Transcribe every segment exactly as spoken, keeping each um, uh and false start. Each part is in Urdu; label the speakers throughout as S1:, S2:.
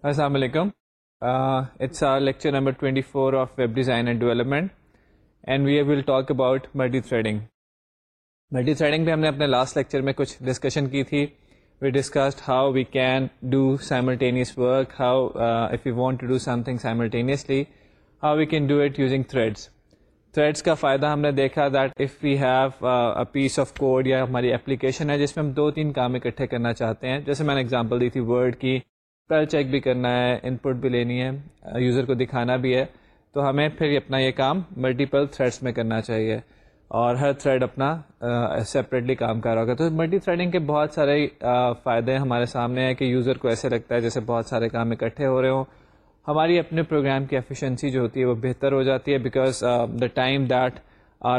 S1: Assalamu alaikum. Uh, it's our lecture number twenty-four of web design and development, and we will talk about multi-threading. Multi-threading पे हमने अपने last lecture में कुछ discussion की थी. We discussed how we can do simultaneous work, how uh, if we want to do something simultaneously, how we can do it using threads. Threads کا فائدہ ہم نے دیکھا that if we have uh, a piece of code یا ہماری application ہے جس میں ہم دو تین کام اکٹھے کرنا چاہتے ہیں, جیسے میں نے example دی تھی word کی, اسپیل چیک بھی کرنا ہے, ان پٹ بھی لینی ہے, یوزر کو دکھانا بھی ہے, تو ہمیں پھر اپنا یہ کام ملٹیپل تھریڈس میں کرنا چاہیے اور ہر تھریڈ اپنا سیپریٹلی کام کر رہا ہوگا. تو ملٹی تھریڈنگ کے بہت سارے فائدے ہمارے سامنے ہیں کہ یوزر کو ایسے لگتا ہے جیسے بہت سارے کام اکٹھے ہو رہے ہوں. ہماری اپنے پروگرام کی ایفیشنسی جو ہوتی ہے وہ بہتر ہو جاتی ہے, because the time that are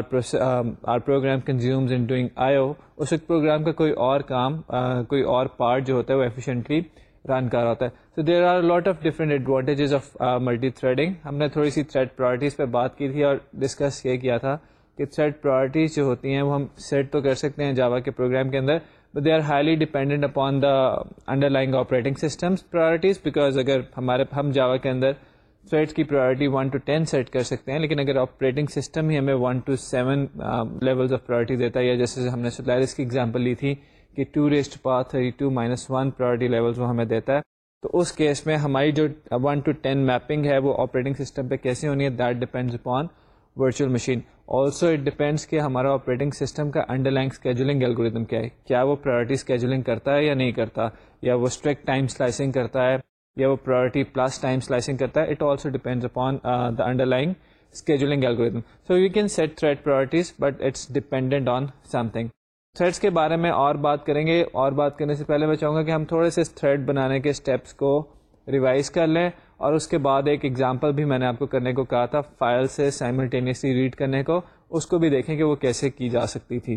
S1: are program consumes in doing I O, اس وقت پروگرام کا کوئی اور کام کوئی اور پارٹ جو ہوتا ہے وہ ایفیشینٹلی رن کر رہا ہوتا ہے. So there are lot of different advantages of multithreading. ہم نے تھوڑی سی تھریڈ پرائرٹیز پہ بات کی تھی اور ڈسکس یہ کیا تھا کہ تھریڈ پرائرٹیز جو ہوتی ہیں وہ ہم سیٹ تو کر سکتے ہیں جاوا کے پروگرام کے اندر, but they are highly dependent upon the underlying operating systems priorities, because اگر ہمارے ہم جاوا کے اندر تھریڈس کی priority one two ten set کر سکتے ہیں, لیکن اگر آپریٹنگ سسٹم ہی ہمیں one two seven levels of priority دیتا ہے, یا جیسے ہم نے سولیرس کی ایگزامپل لی تھی کہ two raised power thirty two minus one priority levels وہ ہمیں دیتا ہے, تو اس کیس میں ہماری جو ون ٹو ٹین میپنگ ہے وہ آپریٹنگ سسٹم پہ کیسے ہونی ہے, that depends upon virtual machine. Also it depends کہ ہمارا آپریٹنگ سسٹم کا انڈر لائن اسکیجولنگ الگوریتم کیا ہے, کیا وہ پرائرٹی اسکیجولنگ کرتا ہے یا نہیں کرتا, یا وہ اسٹرکٹ ٹائم سلائسنگ کرتا ہے, یا وہ پرائرٹی پلس ٹائم سلائسنگ کرتا ہے. It also depends upon the underline scheduling algorithm. So you can set thread priorities but it's dependent on something. Threads کے بارے میں اور بات کریں گے, اور بات کرنے سے پہلے میں چاہوں گا کہ ہم تھوڑے سے تھریڈ بنانے کے اسٹیپس کو ریوائز کر لیں, اور اس کے بعد ایک ایگزامپل بھی میں نے آپ کو کرنے کو کہا تھا فائل سے سائملٹینیسلی ریڈ کرنے کو, اس کو بھی دیکھیں کہ وہ کیسے کی جا سکتی تھی.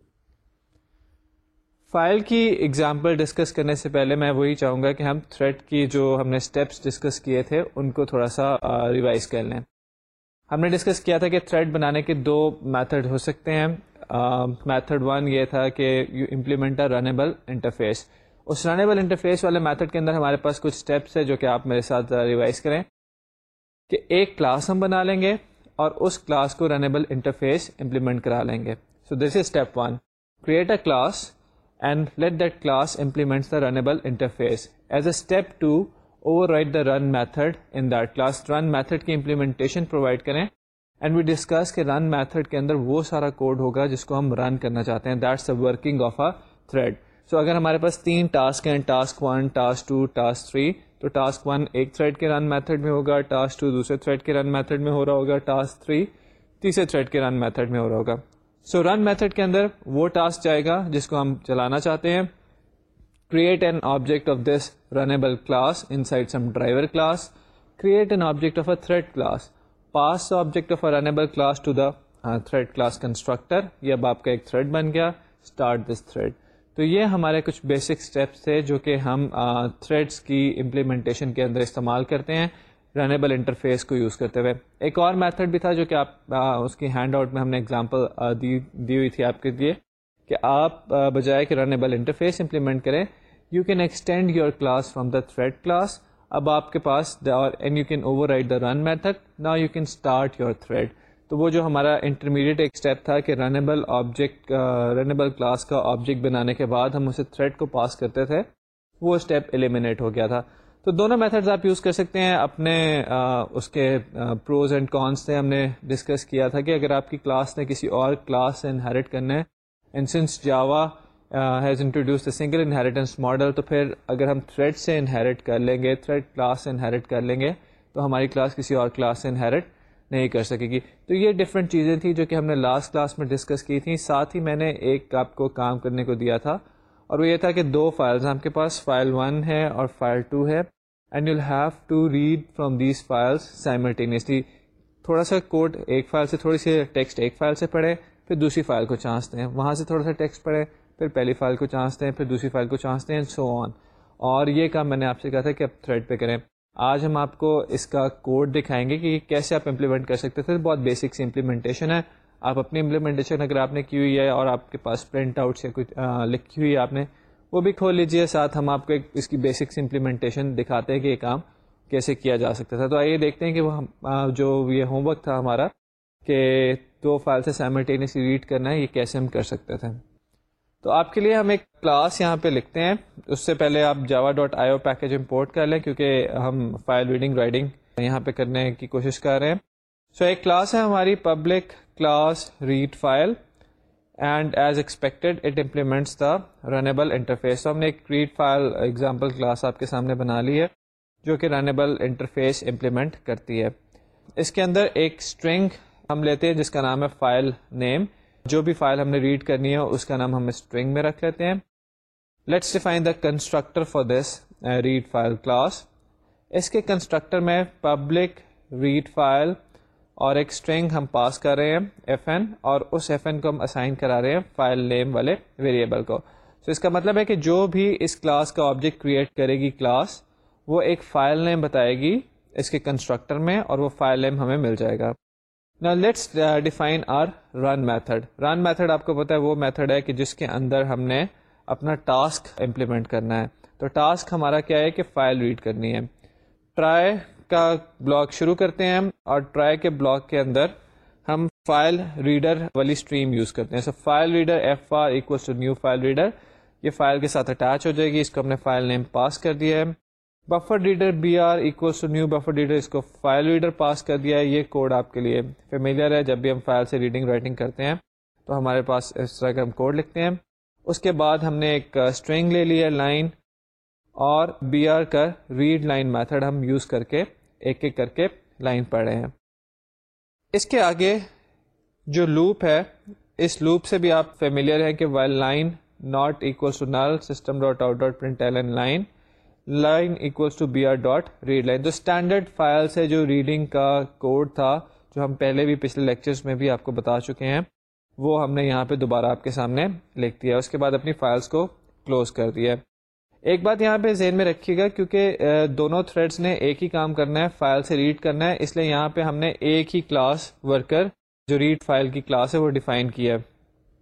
S1: فائل کی ایگزامپل ڈسکس کرنے سے پہلے میں وہی چاہوں گا کہ ہم تھریڈ کی جو ہم نے اسٹیپس ڈسکس کیے تھے ان کو تھوڑا سا ریوائز کر لیں. ہم نے ڈسکس کیا تھا کہ تھریڈ بنانے کے دو میتھڈ ہو سکتے ہیں. میتھڈ ون یہ تھا کہ you implement a runnable interface. اس رنیبل انٹرفیس والے میتھڈ کے اندر ہمارے پاس کچھ اسٹیپس ہے جو کہ آپ میرے ساتھ ریوائز کریں, کہ ایک کلاس ہم بنا لیں گے اور اس کلاس کو رنیبل انٹرفیس امپلیمنٹ کرا لیں گے. So this is step one, create a class and let that class implements the runnable interface. As a step two override the run method in that class. Run method کی امپلیمنٹیشن پرووائڈ کریں, اینڈ وی ڈسکس کہ رن میتھڈ کے اندر وہ سارا کوڈ ہوگا جس کو ہم رن کرنا چاہتے ہیں. That's the working of a thread. So اگر ہمارے پاس تین ٹاسک ہیں, task one, task two, task three, تو ٹاسک ون ایک تھریڈ کے رن میتھڈ میں ہوگا, ٹاسک ٹو دوسرے تھریڈ کے رن میتھڈ میں ہو رہا ہوگا, ٹاسک تھری تیسرے تھریڈ کے رن میتھڈ میں ہو رہا ہوگا. سو رن میتھڈ کے اندر وہ ٹاسک جائے گا جس کو ہم چلانا چاہتے ہیں. Create an object of this runnable class inside some driver class. Create an object of a thread class. Pass object of a runnable class to the thread class constructor. یہ اب آپ کا ایک تھریڈ بن گیا. Start this thread. تو یہ ہمارے کچھ بیسک اسٹیپس تھے جو کہ ہم تھریڈس کی امپلیمنٹیشن کے اندر استعمال کرتے ہیں رنیبل انٹرفیس کو یوز کرتے ہوئے. ایک اور میتھڈ بھی تھا جو کہ آپ اس کی ہینڈ آؤٹ میں ہم نے ایگزامپل دی دی ہوئی تھی آپ کے لیے, کہ آپ بجائے کہ رنیبل انٹرفیس امپلیمنٹ کریں, you can extend your class from the thread class. اب آپ کے پاس and you can override the run method. Now you can start your thread. تو وہ جو ہمارا انٹرمیڈیٹ ایک اسٹیپ تھا کہ رنیبل آبجیکٹ رنیبل کلاس کا آبجیکٹ بنانے کے بعد ہم اسے تھریڈ کو پاس کرتے تھے, وہ اسٹیپ ایلیمینیٹ ہو گیا تھا. تو دونوں میتھڈز آپ یوز کر سکتے ہیں. اپنے آ, اس کے پروز اینڈ کونس سے ہم نے ڈسکس کیا تھا کہ اگر آپ کی کلاس نے کسی اور کلاس سے انہیریٹ کرنا ہے, and since Java has introduce a single inheritance model, تو پھر اگر ہم تھریڈ سے انہیریٹ کر لیں گے, تھریڈ کلاس سے انہیریٹ کر لیں گے, تو ہماری کلاس کسی اور کلاس سے انہیریٹ نہیں کر سکے گی. تو یہ ڈفرینٹ چیزیں تھیں جو کہ ہم نے لاسٹ کلاس میں ڈسکس کی تھیں. ساتھ ہی میں نے ایک آپ کو کام کرنے کو دیا تھا, اور وہ یہ تھا کہ دو فائلز آپ کے پاس, فائل ون ہے اور فائل ٹو ہے, and you have to read from these files simultaneously. تھوڑا سا کوڈ ایک فائل سے, تھوڑی سی ٹیکسٹ ایک فائل سے پڑھیں, پھر دوسری فائل کو چانچتے ہیں, وہاں سے تھوڑا سا ٹیکسٹ پڑھیں, پھر پہلی فائل کو چانچتے ہیں, پھر دوسری فائل کو چانچتے ہیں, سو آن. اور یہ کام میں نے آپ سے کہا تھا کہ آپ تھریڈ پہ کریں. آج ہم آپ کو اس کا کوڈ دکھائیں گے کہ کیسے آپ امپلیمنٹ کر سکتے تھے. بہت بیسک سی امپلیمنٹیشن ہے. آپ اپنی امپلیمنٹیشن اگر آپ نے کی ہوئی ہے اور آپ کے پاس پرنٹ آؤٹ سے کچھ لکھی ہوئی ہے آپ نے, وہ بھی کھول لیجیے. ساتھ ہم آپ کو ایک اس کی بیسکس امپلیمنٹیشن دکھاتے ہیں کہ یہ کام کیسے کیا جا سکتا تھا. تو آئیے دیکھتے ہیں کہ وہ جو یہ ہوم ورک تھا ہمارا کہ دو فائل سے سائملٹینیسلی ریڈ کرنا ہے, یہ کیسے ہم کر سکتے تھے. تو آپ کے لیے ہم ایک کلاس یہاں پہ لکھتے ہیں. اس سے پہلے آپ Java dot I O package import کر لیں کیونکہ ہم فائل ریڈنگ رائٹنگ یہاں پہ کرنے کی کوشش کر رہے ہیں. سو so, ایک کلاس ہے ہماری public class read file and as expected it implements the runnable interface. تو ہم نے ایک ریڈ فائل ایگزامپل کلاس آپ کے سامنے بنا لی ہے جو کہ رنیبل انٹرفیس امپلیمنٹ کرتی ہے. اس کے اندر ایک اسٹرنگ ہم لیتے ہیں جس کا نام ہے فائل نیم. جو بھی فائل ہم نے ریڈ کرنی ہے اس کا نام ہم اسٹرنگ میں رکھ لیتے ہیں. Let's define the constructor for this read file class. اس کے کنسٹرکٹر میں پبلک ریڈ فائل اور ایک اسٹرنگ ہم پاس کر رہے ہیں ایف این, اور اس ایف این کو ہم اسائن کرا رہے ہیں فائل نیم والے ویریبل کو. تو so اس کا مطلب ہے کہ جو بھی اس کلاس کا آبجیکٹ کریٹ کرے گی کلاس, وہ ایک فائل نیم بتائے گی اس کے کنسٹرکٹر میں, اور وہ فائل نیم ہمیں مل جائے گا. Now let's uh, define our run method. Run method آپ کو پتا ہے وہ میتھڈ ہے کہ جس کے اندر ہم نے اپنا ٹاسک امپلیمنٹ کرنا ہے. تو ٹاسک ہمارا کیا ہے کہ فائل ریڈ کرنی ہے. ٹرائی کا بلاک شروع کرتے ہیں ہم, اور ٹرائی کے بلاک کے اندر ہم فائل ریڈر والی اسٹریم یوز کرتے ہیں. So file reader F R equals to new file reader, یہ فائل کے ساتھ اٹیچ ہو جائے گی. اس کو ہم نے فائل نیم پاس کر دیا ہے. Buffer reader B R equals to new buffer reader, اس کو فائل ریڈر پاس کر دیا ہے. یہ کوڈ آپ کے لیے فیملیئر ہے, جب بھی ہم فائل سے ریڈنگ رائٹنگ کرتے ہیں تو ہمارے پاس اس طرح کا ہم کوڈ لکھتے ہیں. اس کے بعد ہم نے ایک اسٹرنگ لے لی ہے لائن, اور بی آر کا ریڈ لائن میتھڈ ہم یوز کر کے ایک ایک کر کے لائن پڑھ رہے ہیں. اس کے آگے جو لوپ ہے, اس لوپ سے بھی آپ فیملیئر ہیں کہ while line not equals to null system dot out dot print L N line line equals to B R dot read line. تو اسٹینڈرڈ فائل سے جو ریڈنگ کا کوڈ تھا, جو ہم پہلے بھی پچھلے لیکچرز میں بھی آپ کو بتا چکے ہیں, وہ ہم نے یہاں پہ دوبارہ آپ کے سامنے لکھ دیا. اس کے بعد اپنی فائلس کو کلوز کر دیا. ایک بات یہاں پہ ذہن میں رکھیے گا, کیونکہ دونوں تھریڈس نے ایک ہی کام کرنا ہے, فائل سے ریڈ کرنا ہے, اس لیے یہاں پہ ہم نے ایک ہی کلاس ورکر جو ریڈ فائل کی کلاس ہے وہ ڈیفائن کیا ہے.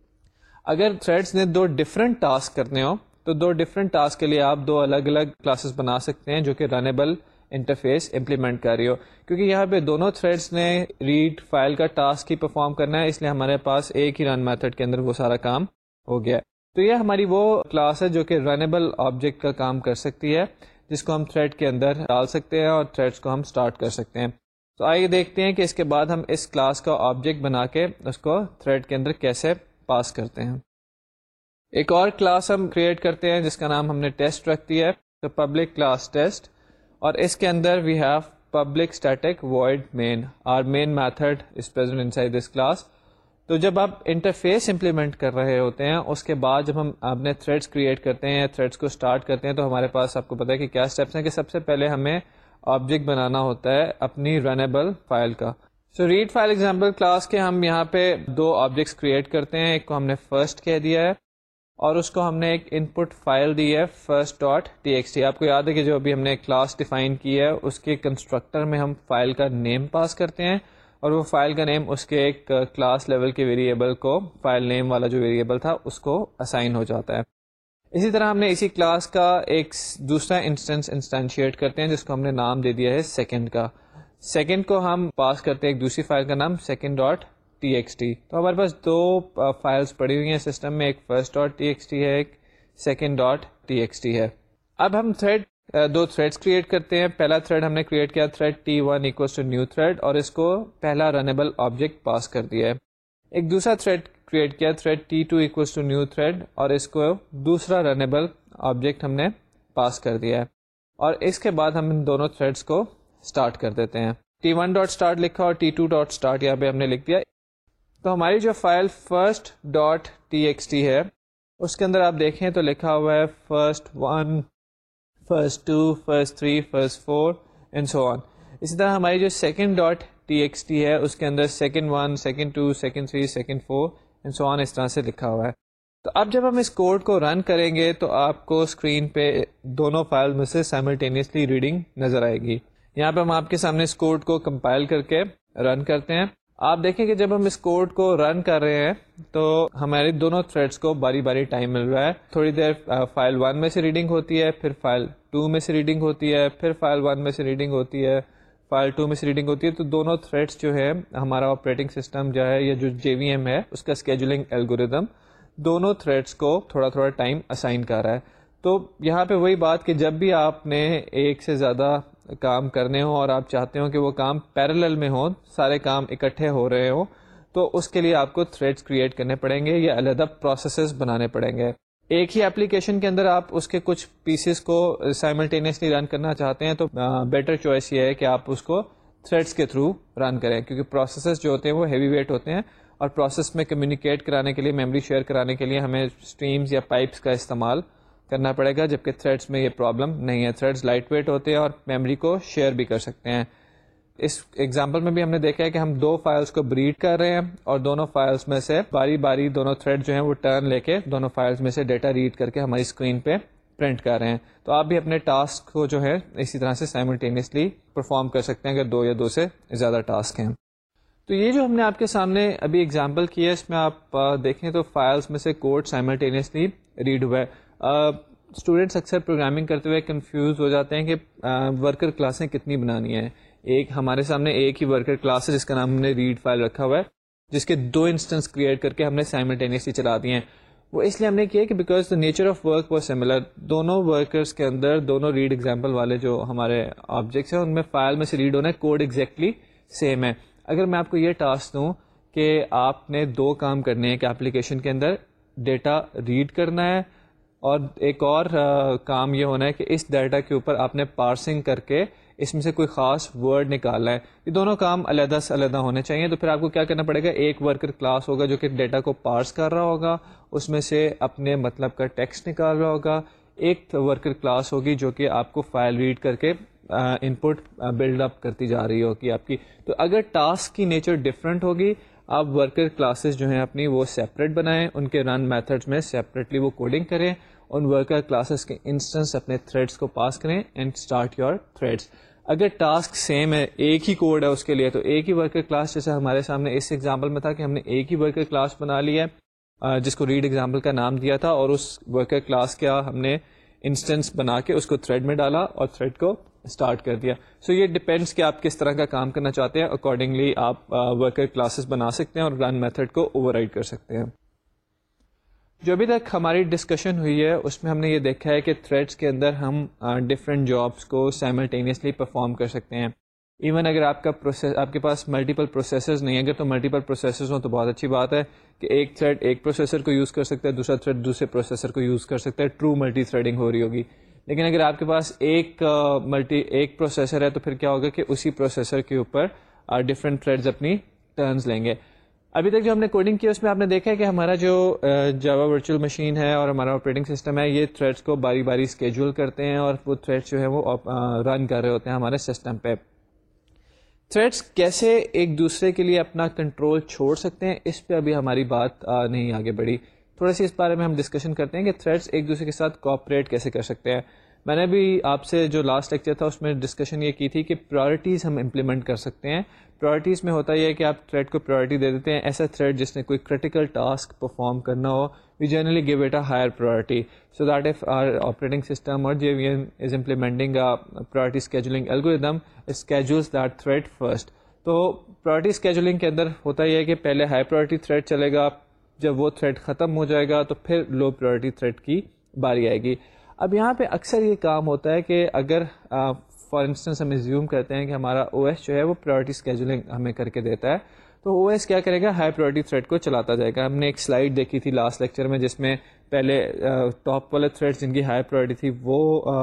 S1: اگر تھریڈس نے دو ڈفرینٹ ٹاسک کرنے ہو تو دو ڈفرینٹ ٹاسک کے لیے آپ دو الگ الگ کلاسز بنا سکتے ہیں جو کہ رنیبل انٹرفیس امپلیمنٹ کر رہی ہو. کیونکہ یہاں پہ دونوں تھریڈس نے ریڈ فائل کا ٹاسک ہی پرفارم کرنا ہے, اس لیے ہمارے پاس ایک ہی رن میتھڈ کے اندر وہ سارا کام ہو گیا. تو یہ ہماری وہ کلاس ہے جو کہ رنیبل آبجیکٹ کا کام کر سکتی ہے, جس کو ہم تھریڈ کے اندر ڈال سکتے ہیں اور تھریڈس کو ہم سٹارٹ کر سکتے ہیں. تو آئیے دیکھتے ہیں کہ اس کے بعد ہم اس کلاس کا آبجیکٹ بنا کے اس کو تھریڈ کے اندر کیسے پاس کرتے ہیں. ایک اور کلاس ہم کریٹ کرتے ہیں جس کا نام ہم نے ٹیسٹ رکھ دیا ہے, تو پبلک کلاس ٹیسٹ, اور اس کے اندر we have public static void main. Our main method is present inside this class. تو جب آپ انٹرفیس امپلیمنٹ کر رہے ہوتے ہیں, اس کے بعد جب ہم اپنے تھریڈس کریٹ کرتے ہیں, تھریڈس کو اسٹارٹ کرتے ہیں, تو ہمارے پاس آپ کو پتا ہے کہ کیا اسٹیپس ہیں. کہ سب سے پہلے ہمیں آبجیکٹ بنانا ہوتا ہے اپنی رنیبل فائل کا. So read file example class کے ہم یہاں پہ دو آبجیکٹس کریٹ کرتے ہیں. ایک کو ہم نے فرسٹ کہہ دیا ہے, اور اس کو ہم نے ایک ان پٹ فائل دی ہے first dot T X T. آپ کو یاد ہے کہ جو ابھی ہم نے کلاس ڈیفائن کی ہے اس کے کنسٹرکٹر میں ہم فائل کا نیم پاس کرتے ہیں, اور وہ فائل کا نیم اس کے ایک کلاس لیول کے ویریبل کو, فائل نیم والا جو ویریبل تھا اس کو اسائن ہو جاتا ہے. اسی طرح ہم نے اسی کلاس کا ایک دوسرا انسٹنس انسٹینشیٹ کرتے ہیں جس کو ہم نے نام دے دیا ہے سیکنڈ کا. سیکنڈ کو ہم پاس کرتے ہیں ایک دوسری فائل کا نام second dot T X T. تو ہمارے پاس دو فائلس پڑی ہوئی ہیں سسٹم میں, ایک first dot T X T ہے, ایک second dot T X T ہے. اب ہم تھریڈ دو تھریڈس کریٹ کرتے ہیں. پہلا تھریڈ ہم نے کریٹ کیا thread T one equals to new thread, اور اس کو پہلا رنیبل آبجیکٹ پاس کر دیا ہے. ایک دوسرا تھریڈ کریٹ کیا thread T two equals to new thread, اور اس کو دوسرا رنیبل آبجیکٹ ہم نے پاس کر دیا ہے. اور اس کے بعد ہم ان دونوں تھریڈس کو اسٹارٹ کر دیتے ہیں. ٹی ون ڈاٹ اسٹارٹ لکھا اور ٹی ٹو ڈاٹ اسٹارٹ یہاں پہ ہم نے لکھ دیا. تو ہماری جو file first dot T X T ہے اس کے اندر آپ دیکھیں تو لکھا ہوا ہے first one, first two, first three, first four and so on. اسی طرح ہماری جو second dot T X T ہے اس کے اندر second one, second two, second three, second four and so on اس طرح سے لکھا ہوا ہے. تو اب جب ہم اس کوڈ کو رن کریں گے تو آپ کو اسکرین پہ دونوں فائل میں سے سائملٹینیسلی ریڈنگ نظر آئے گی. یہاں پہ ہم آپ کے سامنے اس کوڈ کو کمپائل کر کے رن کرتے ہیں. آپ دیکھیں کہ جب ہم اس کوڈ کو رن کر رہے ہیں تو ہمارے دونوں تھریڈس کو باری باری ٹائم مل رہا ہے. تھوڑی دیر فائل ون میں سے ریڈنگ ہوتی ہے, پھر فائل ٹو میں سے ریڈنگ ہوتی ہے, پھر فائل ون میں سے ریڈنگ ہوتی ہے, فائل ٹو میں سے ریڈنگ ہوتی ہے. تو دونوں تھریڈس جو ہے ہمارا آپریٹنگ سسٹم جو ہے یا جو جے وی ایم ہے اس کا اسکیجولنگ الگوریدم دونوں تھریڈس کو تھوڑا تھوڑا ٹائم اسائن کر رہا ہے. تو یہاں پہ وہی بات کہ جب بھی آپ نے ایک سے زیادہ کام کرنے ہوں اور آپ چاہتے ہو کہ وہ کام پیرالل میں ہوں, سارے کام اکٹھے ہو رہے ہوں, تو اس کے لیے آپ کو تھریڈس کریٹ کرنے پڑیں گے یا علیحدہ پروسیسز بنانے پڑیں گے. ایک ہی اپلیکیشن کے اندر آپ اس کے کچھ پیسز کو سائملٹینیسلی رن کرنا چاہتے ہیں تو بیٹر چوائس یہ ہے کہ آپ اس کو تھریڈس کے تھرو رن کریں, کیونکہ پروسیسز جو ہوتے ہیں وہ ہیوی ویٹ ہوتے ہیں اور پروسیس میں کمیونیکیٹ کرانے کے لیے, میموری شیئر کرانے کے لیے ہمیں اسٹریمز یا پائپس کا استعمال کرنا پڑے گا, جبکہ تھریڈس میں یہ پرابلم نہیں ہے. تھریڈس لائٹ ویٹ ہوتے ہیں اور میموری کو شیئر بھی کر سکتے ہیں. اس ایگزامپل میں بھی ہم نے دیکھا ہے کہ ہم دو فائلز کو بریڈ کر رہے ہیں اور دونوں فائلز میں سے باری باری دونوں تھریڈ جو ہیں وہ ٹرن لے کے دونوں فائلز میں سے ڈیٹا ریڈ کر کے ہماری اسکرین پہ پرنٹ کر رہے ہیں. تو آپ بھی اپنے ٹاسک کو جو ہے اسی طرح سے سائملٹینیسلی پرفارم کر سکتے ہیں اگر دو یا دو سے زیادہ ٹاسک ہیں. تو یہ جو ہم نے آپ کے سامنے ابھی ایگزامپل کیا ہے اس میں آپ دیکھیں تو فائلز میں سے کوڈ سائملٹینیسلی ریڈ ہوا ہے. اسٹوڈینٹس اکثر پروگرامنگ کرتے ہوئے کنفیوز ہو جاتے ہیں کہ ورکر کلاسیں کتنی بنانی ہیں. ایک ہمارے سامنے ایک ہی ورکر کلاس ہے جس کا نام ہم نے ریڈ فائل رکھا ہوا ہے, جس کے دو انسٹنس کریٹ کر کے ہم نے سائملٹینیسلی چلا دیے ہیں. وہ اس لیے ہم نے کیا کہ because the nature of work was similar. دونوں ورکرس کے اندر دونوں ریڈ ایگزامپل والے جو ہمارے آبجیکٹس ہیں ان میں فائل میں سے ریڈ ہونا ہے, کوڈ ایگزیکٹلی سیم ہے. اگر میں آپ کو یہ ٹاسک دوں کہ آپ نے دو کام کرنے ہیں کہ اپلیکیشن کے اندر ڈیٹا ریڈ کرنا ہے اور ایک اور کام یہ ہونا ہے کہ اس ڈیٹا کے اوپر آپ نے پارسنگ کر کے اس میں سے کوئی خاص ورڈ نکالنا ہے, یہ دونوں کام علیحدہ سے علیحدہ ہونے چاہیے. تو پھر آپ کو کیا کرنا پڑے گا, ایک ورکر کلاس ہوگا جو کہ ڈیٹا کو پارس کر رہا ہوگا, اس میں سے اپنے مطلب کا ٹیکسٹ نکال رہا ہوگا. ایک ورکر کلاس ہوگی جو کہ آپ کو فائل ریڈ کر کے ان پٹ بلڈ اپ کرتی جا رہی ہوگی آپ کی. تو اگر ٹاسک کی نیچر ڈفرینٹ ہوگی, آپ ورکر کلاسز جو ہیں اپنی وہ سیپریٹ بنائیں, ان کے رن میتھڈز میں سیپریٹلی وہ کوڈنگ کریں, ان ورکر کلاسز کے انسٹنس اپنے تھریڈس کو پاس کریں اینڈ اسٹارٹ یور تھریڈس. اگر ٹاسک سیم ہے, ایک ہی کوڈ ہے اس کے لیے, تو ایک ہی ورکر کلاس, جیسے ہمارے سامنے اس ایگزامپل میں تھا کہ ہم نے ایک ہی ورکر کلاس بنا لی ہے جس کو ریڈ ایگزامپل کا نام دیا تھا, اور اس ورکر کلاس کا ہم نے انسٹنس بنا کے اس کو تھریڈ میں ڈالا اور تھریڈ کو اسٹارٹ کر دیا. سو so یہ ڈپینڈس کہ آپ کس طرح کا کام کرنا چاہتے ہیں, اکارڈنگلی آپ ورکر کلاسز بنا سکتے ہیں اور رن میتھڈ کو اوور رائڈ کر سکتے ہیں. جو ابھی تک ہماری ڈسکشن ہوئی ہے اس میں ہم نے یہ دیکھا ہے کہ تھریڈس کے اندر ہم ڈفرینٹ جابس کو سائملٹینیسلی پرفارم کر سکتے ہیں. ایون اگر آپ کا پروسیس آپ کے پاس ملٹیپل پروسیسرز نہیں, اگر تو ملٹیپل پروسیسرز ہوں تو بہت اچھی بات ہے کہ ایک تھریڈ ایک پروسیسر کو یوز کر سکتا ہے, دوسرا تھریڈ دوسرے پروسیسر کو یوز کر سکتا ہے, ٹرو ملٹی تھریڈنگ ہو رہی ہوگی. لیکن اگر آپ کے پاس ایک ملٹی ایک پروسیسر ہے تو پھر کیا ہوگا کہ اسی پروسیسر کے اوپر ڈفرینٹ تھریڈز اپنی ٹرنز لیں گے. ابھی تک جو ہم نے کوڈنگ کی اس میں آپ نے دیکھا ہے کہ ہمارا جو جاوا ورچوئل مشین ہے اور ہمارا آپریٹنگ سسٹم ہے, یہ تھریڈس کو باری باری اسکیجول کرتے ہیں اور وہ تھریڈس جو ہے وہ رن کر رہے ہوتے ہیں ہمارے سسٹم پہ. تھریڈس کیسے ایک دوسرے کے لیے اپنا کنٹرول چھوڑ سکتے ہیں, اس پہ ابھی ہماری بات نہیں آگے بڑھی. تھوڑا سی اس بارے میں ہم ڈسکشن کرتے ہیں کہ تھریڈس ایک دوسرے کے ساتھ کوآپریٹ کیسے کر سکتے ہیں. میں نے بھی آپ سے جو لاسٹ لیکچر تھا اس میں ڈسکشن یہ کی تھی کہ پرائرٹیز ہم امپلیمنٹ کر سکتے ہیں. پرائرٹیز میں ہوتا یہ ہے کہ آپ تھریڈ کو پرائرٹی دے دیتے ہیں. ایسا تھریڈ جس نے کوئی کرٹیکل ٹاسک پرفارم کرنا ہو, we generally give it a higher priority so that if our operating system or J V M is implementing priority scheduling algorithm schedules that thread first. تو پرائرٹی اسکیجولنگ کے اندر ہوتا یہ ہے کہ پہلے ہائی پرائرٹی تھریڈ چلے گا, جب وہ تھریڈ ختم ہو جائے گا تو پھر لو پرائرٹی تھریڈ کی باری آئے گی. اب یہاں پہ اکثر یہ کام ہوتا ہے کہ اگر فار انسٹنس ہم زیوم کرتے ہیں کہ ہمارا او ایس جو ہے وہ پرائرٹی اسکیجولنگ ہمیں کر کے دیتا ہے, تو او ایس کیا کرے گا, ہائی پرائرٹی تھریڈ کو چلاتا جائے گا. ہم نے ایک سلائڈ دیکھی تھی لاسٹ لیکچر میں جس میں پہلے ٹاپ والے تھریڈ جن کی ہائی پرائرٹی تھی وہ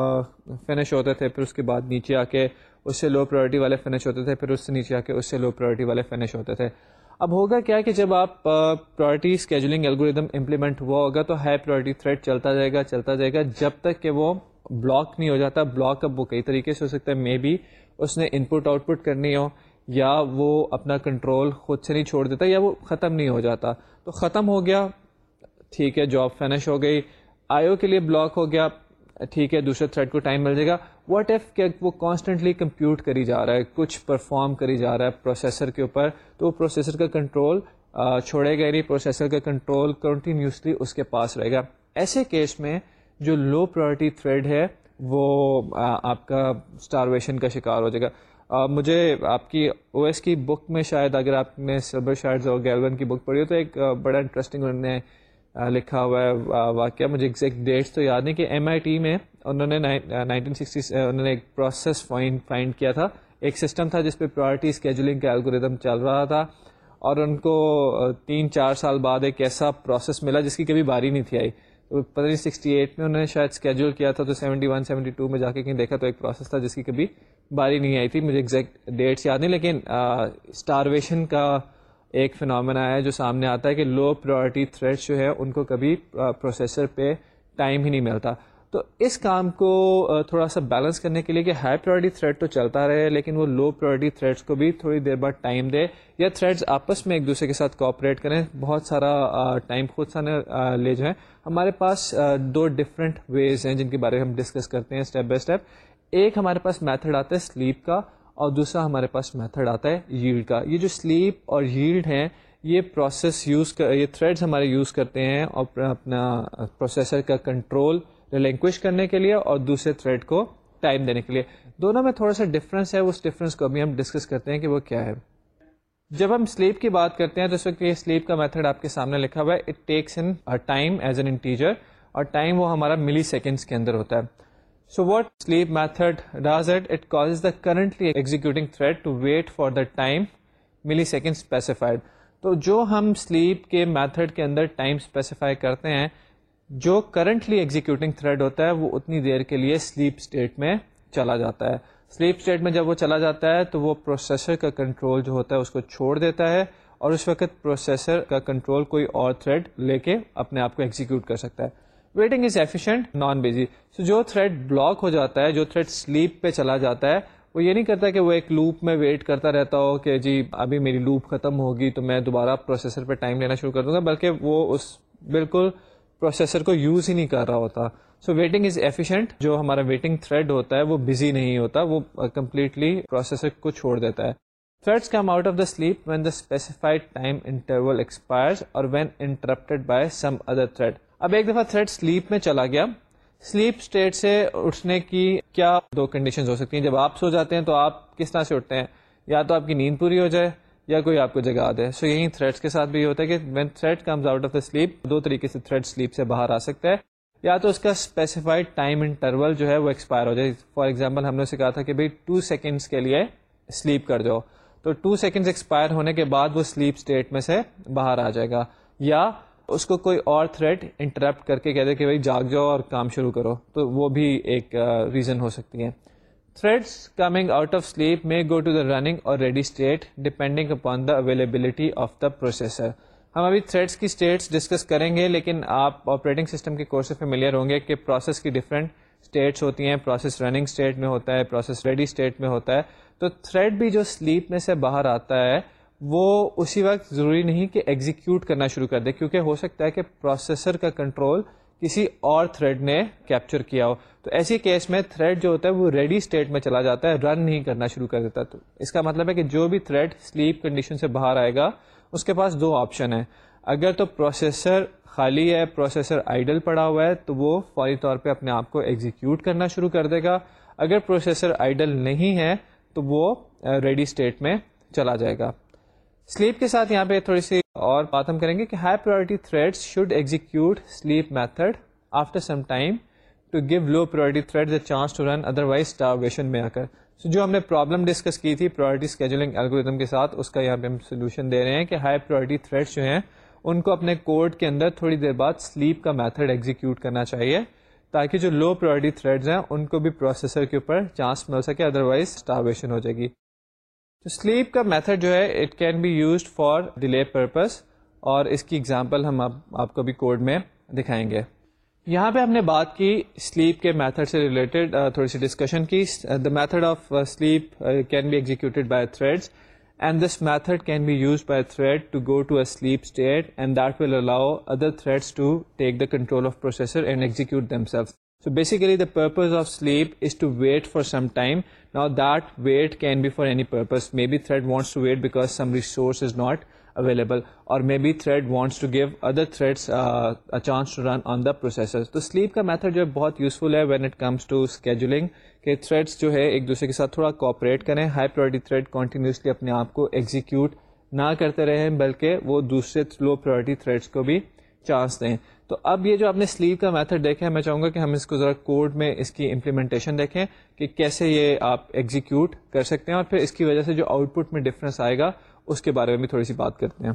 S1: فنش ہوتے تھے, پھر اس کے بعد نیچے آ کے اس سے لو پرائرٹی والے فنش ہوتے تھے, پھر اس سے نیچے آ کے اس سے لو پرائرٹی والے فنش ہوتے تھے. اب ہوگا کیا کہ جب آپ پرائرٹی اسکیجولنگ الگوریدم امپلیمنٹ ہوا ہوگا تو ہائی پرائرٹی تھریڈ چلتا جائے گا چلتا جائے گا جب تک کہ وہ بلاک نہیں ہو جاتا. بلاک اب وہ کئی طریقے سے ہو سکتا ہے, مے بی اس نے ان پٹ آؤٹ پٹ کرنی ہو, یا وہ اپنا کنٹرول خود سے نہیں چھوڑ دیتا, یا وہ ختم نہیں ہو جاتا. تو ختم ہو گیا, ٹھیک ہے, جاب فنش ہو گئی. آئی او کے لیے بلاک ہو گیا, ٹھیک ہے دوسرے تھریڈ کو ٹائم مل جائے گا. واٹ ایف کہ وہ کانسٹنٹلی کمپیوٹ کری جا رہا ہے, کچھ پرفارم کری جا رہا ہے پروسیسر کے اوپر, تو پروسیسر کا کنٹرول چھوڑے گا نہیں, پروسیسر کا کنٹرول کنٹینیوسلی اس کے پاس رہے گا. ایسے کیس میں جو لو پرائرٹی تھریڈ ہے وہ آپ کا اسٹارویشن کا شکار ہو جائے گا. Uh, مجھے آپ کی او ایس کی بک میں شاید اگر آپ نے سلبر شارڈز اور گیلون کی بک پڑھی ہو تو ایک uh, بڑا انٹرسٹنگ انہوں نے uh, لکھا ہوا ہے uh, واقعہ, مجھے ایگزیکٹ ڈیٹس تو یاد نہیں, کہ ایم آئی ٹی میں انہوں نے نائنٹین سکسٹی انہوں نے ایک پروسیس فائنڈ فائنڈ کیا تھا. ایک سسٹم تھا جس پہ پرائرٹی اسکیجولنگ کا الگوریتم چل رہا تھا, اور ان کو uh, تین چار سال بعد ایک ایسا پروسیس ملا جس کی کبھی باری نہیں تھی آئی. تو پتہ نہیں سکسٹی ایٹ میں انہوں نے شاید اسکیجول کیا تھا, تو سیونٹی ون سیونٹی ٹو میں جا کے کہیں دیکھا تو ایک پروسیس تھا جس کی کبھی باری نہیں آئی تھی. مجھے ایگزیکٹ ڈیٹس یاد نہیں, لیکن اسٹارویشن کا ایک فنامنا ہے جو سامنے آتا ہے کہ لو پرائرٹی تھریڈس جو ہے ان کو کبھی پروسیسر پہ ٹائم ہی نہیں ملتا. تو اس کام کو تھوڑا سا بیلنس کرنے کے لیے کہ ہائی پرائرٹی تھریڈ تو چلتا رہے لیکن وہ لو پرائرٹی تھریڈس کو بھی تھوڑی دیر بعد ٹائم دے, یا تھریڈز آپس میں ایک دوسرے کے ساتھ کوآپریٹ کریں, بہت سارا ٹائم خود سا لے جائیں. ہمارے پاس دو ڈفرینٹ ویز ہیں جن کے بارے میں ہم ڈسکس کرتے ہیں اسٹیپ بائی اسٹیپ. ایک ہمارے پاس میتھڈ آتا ہے سلیپ کا, اور دوسرا ہمارے پاس میتھڈ آتا ہے ییلڈ کا. یہ جو سلیپ اور ییلڈ ہیں یہ پروسیس یوز کر یہ تھریڈز ہمارے یوز کرتے ہیں اور اپنا پروسیسر کا کنٹرول ریلینکوش کرنے کے لیے اور دوسرے تھریڈ کو ٹائم دینے کے لیے. دونوں میں تھوڑا سا ڈفرینس ہے, اس ڈفرینس کو ابھی ہم ڈسکس کرتے ہیں کہ وہ کیا ہے. جب ہم سلیپ کی بات کرتے ہیں تو اس وقت یہ سلیپ کا میتھڈ آپ کے سامنے لکھا ہوا ہے. It takes in time as an integer, اور ٹائم وہ ہمارا ملی سیکنڈس کے اندر ہوتا ہے. So what sleep method does it it causes the currently executing thread to wait for the time millisecond specified. تو جو ہم سلیپ کے میتھڈ کے اندر ٹائم اسپیسیفائی کرتے ہیں, جو کرنٹلی ایگزیکیوٹنگ تھریڈ ہوتا ہے وہ اتنی دیر کے لیے سلیپ اسٹیٹ میں چلا جاتا ہے. سلیپ اسٹیٹ میں جب وہ چلا جاتا ہے تو وہ پروسیسر کا کنٹرول جو ہوتا ہے اس کو چھوڑ دیتا ہے, اور اس وقت پروسیسر کا کنٹرول کوئی اور تھریڈ لے کے اپنے آپ کو ایگزیکیوٹ کر سکتا ہے. Waiting is efficient non busy. So جو تھریڈ بلاک ہو جاتا ہے, جو تھریڈ سلیپ پہ چلا جاتا ہے, وہ یہ نہیں کرتا کہ وہ ایک لوپ میں ویٹ کرتا رہتا ہو کہ جی ابھی میری لوپ ختم ہوگی تو میں دوبارہ پروسیسر پہ ٹائم لینا شروع کر دوں گا, بلکہ وہ اس بالکل پروسیسر کو یوز ہی نہیں کر رہا ہوتا. So waiting is efficient. جو ہمارا ویٹنگ تھریڈ ہوتا ہے وہ بزی نہیں ہوتا, وہ کمپلیٹلی پروسیسر کو چھوڑ دیتا ہے. Threads come out of the sleep when the specified time interval expires or when interrupted by some other thread. اب ایک دفعہ تھریڈ سلیپ میں چلا گیا, سلیپ اسٹیٹ سے اٹھنے کی کیا دو کنڈیشنز ہو سکتی ہیں. جب آپ سو جاتے ہیں تو آپ کس طرح سے اٹھتے ہیں, یا تو آپ کی نیند پوری ہو جائے یا کوئی آپ کو جگا دے. سو so یہی تھریڈس کے ساتھ بھی یہ ہوتا ہے کہ when thread comes out of the sleep, دو طریقے سے تھریڈ سلیپ سے باہر آ سکتا ہے. یا تو اس کا اسپیسیفائڈ ٹائم انٹرول جو ہے وہ ایکسپائر ہو جائے. فار ایگزامپل ہم نے اسے کہا تھا کہ بھائی ٹو سیکنڈس کے لیے سلیپ کر جاؤ, تو ٹو سیکنڈز ایکسپائر ہونے کے بعد وہ سلیپ اسٹیٹ میں سے باہر آ جائے گا. یا اس کو کوئی اور تھریڈ انٹرپٹ کر کے کہہ دے کہ بھائی جاگ جاؤ اور کام شروع کرو, تو وہ بھی ایک ریزن uh, ہو سکتی ہے. Threads coming out of sleep میں go to the running or ready state depending upon the availability of the processor. ہم ابھی تھریڈس کی اسٹیٹس ڈسکس کریں گے, لیکن آپ آپریٹنگ سسٹم کے کورس سے فیملیئر ہوں گے کہ پروسیس کی ڈفرینٹ اسٹیٹس ہوتی ہیں. پروسیس رننگ اسٹیٹ میں ہوتا ہے, پروسیس ریڈی اسٹیٹ میں ہوتا ہے. تو تھریڈ بھی جو سلیپ میں سے باہر آتا ہے وہ اسی وقت ضروری نہیں کہ ایگزیکیوٹ کرنا شروع کر دے, کیونکہ ہو سکتا ہے کہ پروسیسر کا کنٹرول کسی اور تھریڈ نے کیپچر کیا ہو. تو ایسی کیس میں تھریڈ جو ہوتا ہے وہ ریڈی اسٹیٹ میں چلا جاتا ہے, رن نہیں کرنا شروع کر دیتا. تو اس کا مطلب ہے کہ جو بھی تھریڈ سلیپ کنڈیشن سے باہر آئے گا اس کے پاس دو آپشن ہیں. اگر تو پروسیسر خالی ہے, پروسیسر آئیڈل پڑا ہوا ہے, تو وہ فوری طور پہ اپنے آپ کو ایگزیکیوٹ کرنا شروع کر دے گا. اگر پروسیسر آئیڈل نہیں ہے تو وہ ریڈی اسٹیٹ میں چلا جائے گا. سلیپ کے ساتھ یہاں پہ تھوڑی سی اور بات ہم کریں گے کہ high priority threads should execute sleep method after some time to give low priority threads a chance to run, otherwise starvation میں آ کر. So, جو ہم نے پرابلم ڈسکس کی تھی پرائرٹی اسکیجولنگ الگوریتم کے ساتھ, اس کا یہاں پہ ہم سولوشن دے رہے ہیں کہ ہائی پرائرٹی تھریڈس جو ہیں ان کو اپنے کوڈ کے اندر تھوڑی دیر بعد سلیپ کا میتھڈ ایگزیکیوٹ کرنا چاہیے, تاکہ جو لو پرائرٹی تھریڈز ہیں ان کو بھی پروسیسر کے اوپر چانس مل سکے, ادروائز اسٹارویشن ہو جائے گی. تو سلیپ کا میتھڈ جو ہے it can be used for delay purpose, اور اس کی ایگزامپل ہم آپ کو بھی کوڈ میں دکھائیں گے. یہاں پہ ہم نے بات کی سلیپ کے میتھڈ سے ریلیٹڈ تھوڑی سی ڈسکشن کی. The method of sleep can be executed by threads, and this method can be used by thread to go to a sleep state, and that will allow other threads to take the control of processor and execute them self. So basically the purpose of sleep is to wait for some time. Now that wait can be for any purpose. Maybe thread wants to wait because some resource is not available, or maybe thread wants to give other threads uh, a chance to run on the processors. تو sleep کا میتھڈ جو ہے بہت یوزفل ہے when it comes to scheduling, کہ threads جو ہے ایک دوسرے کے ساتھ تھوڑا کوآپریٹ کریں. ہائی پرائورٹی تھریڈ کنٹینیوسلی اپنے آپ کو ایگزیکیوٹ نہ کرتے رہیں بلکہ وہ دوسرے لو پرائورٹی تھریڈس کو بھی چانس دیں. تو اب یہ جو آپ نے سلیپ کا میتھڈ دیکھا ہے, میں چاہوں گا کہ ہم اس کو ذرا کوڈ میں اس کی امپلیمنٹیشن دیکھیں کہ کیسے یہ آپ ایگزیکیوٹ کر سکتے ہیں, اور پھر اس کی وجہ سے جو آؤٹ پٹ میں ڈفرینس آئے گا اس کے بارے میں بھی تھوڑی سی بات کرتے ہیں.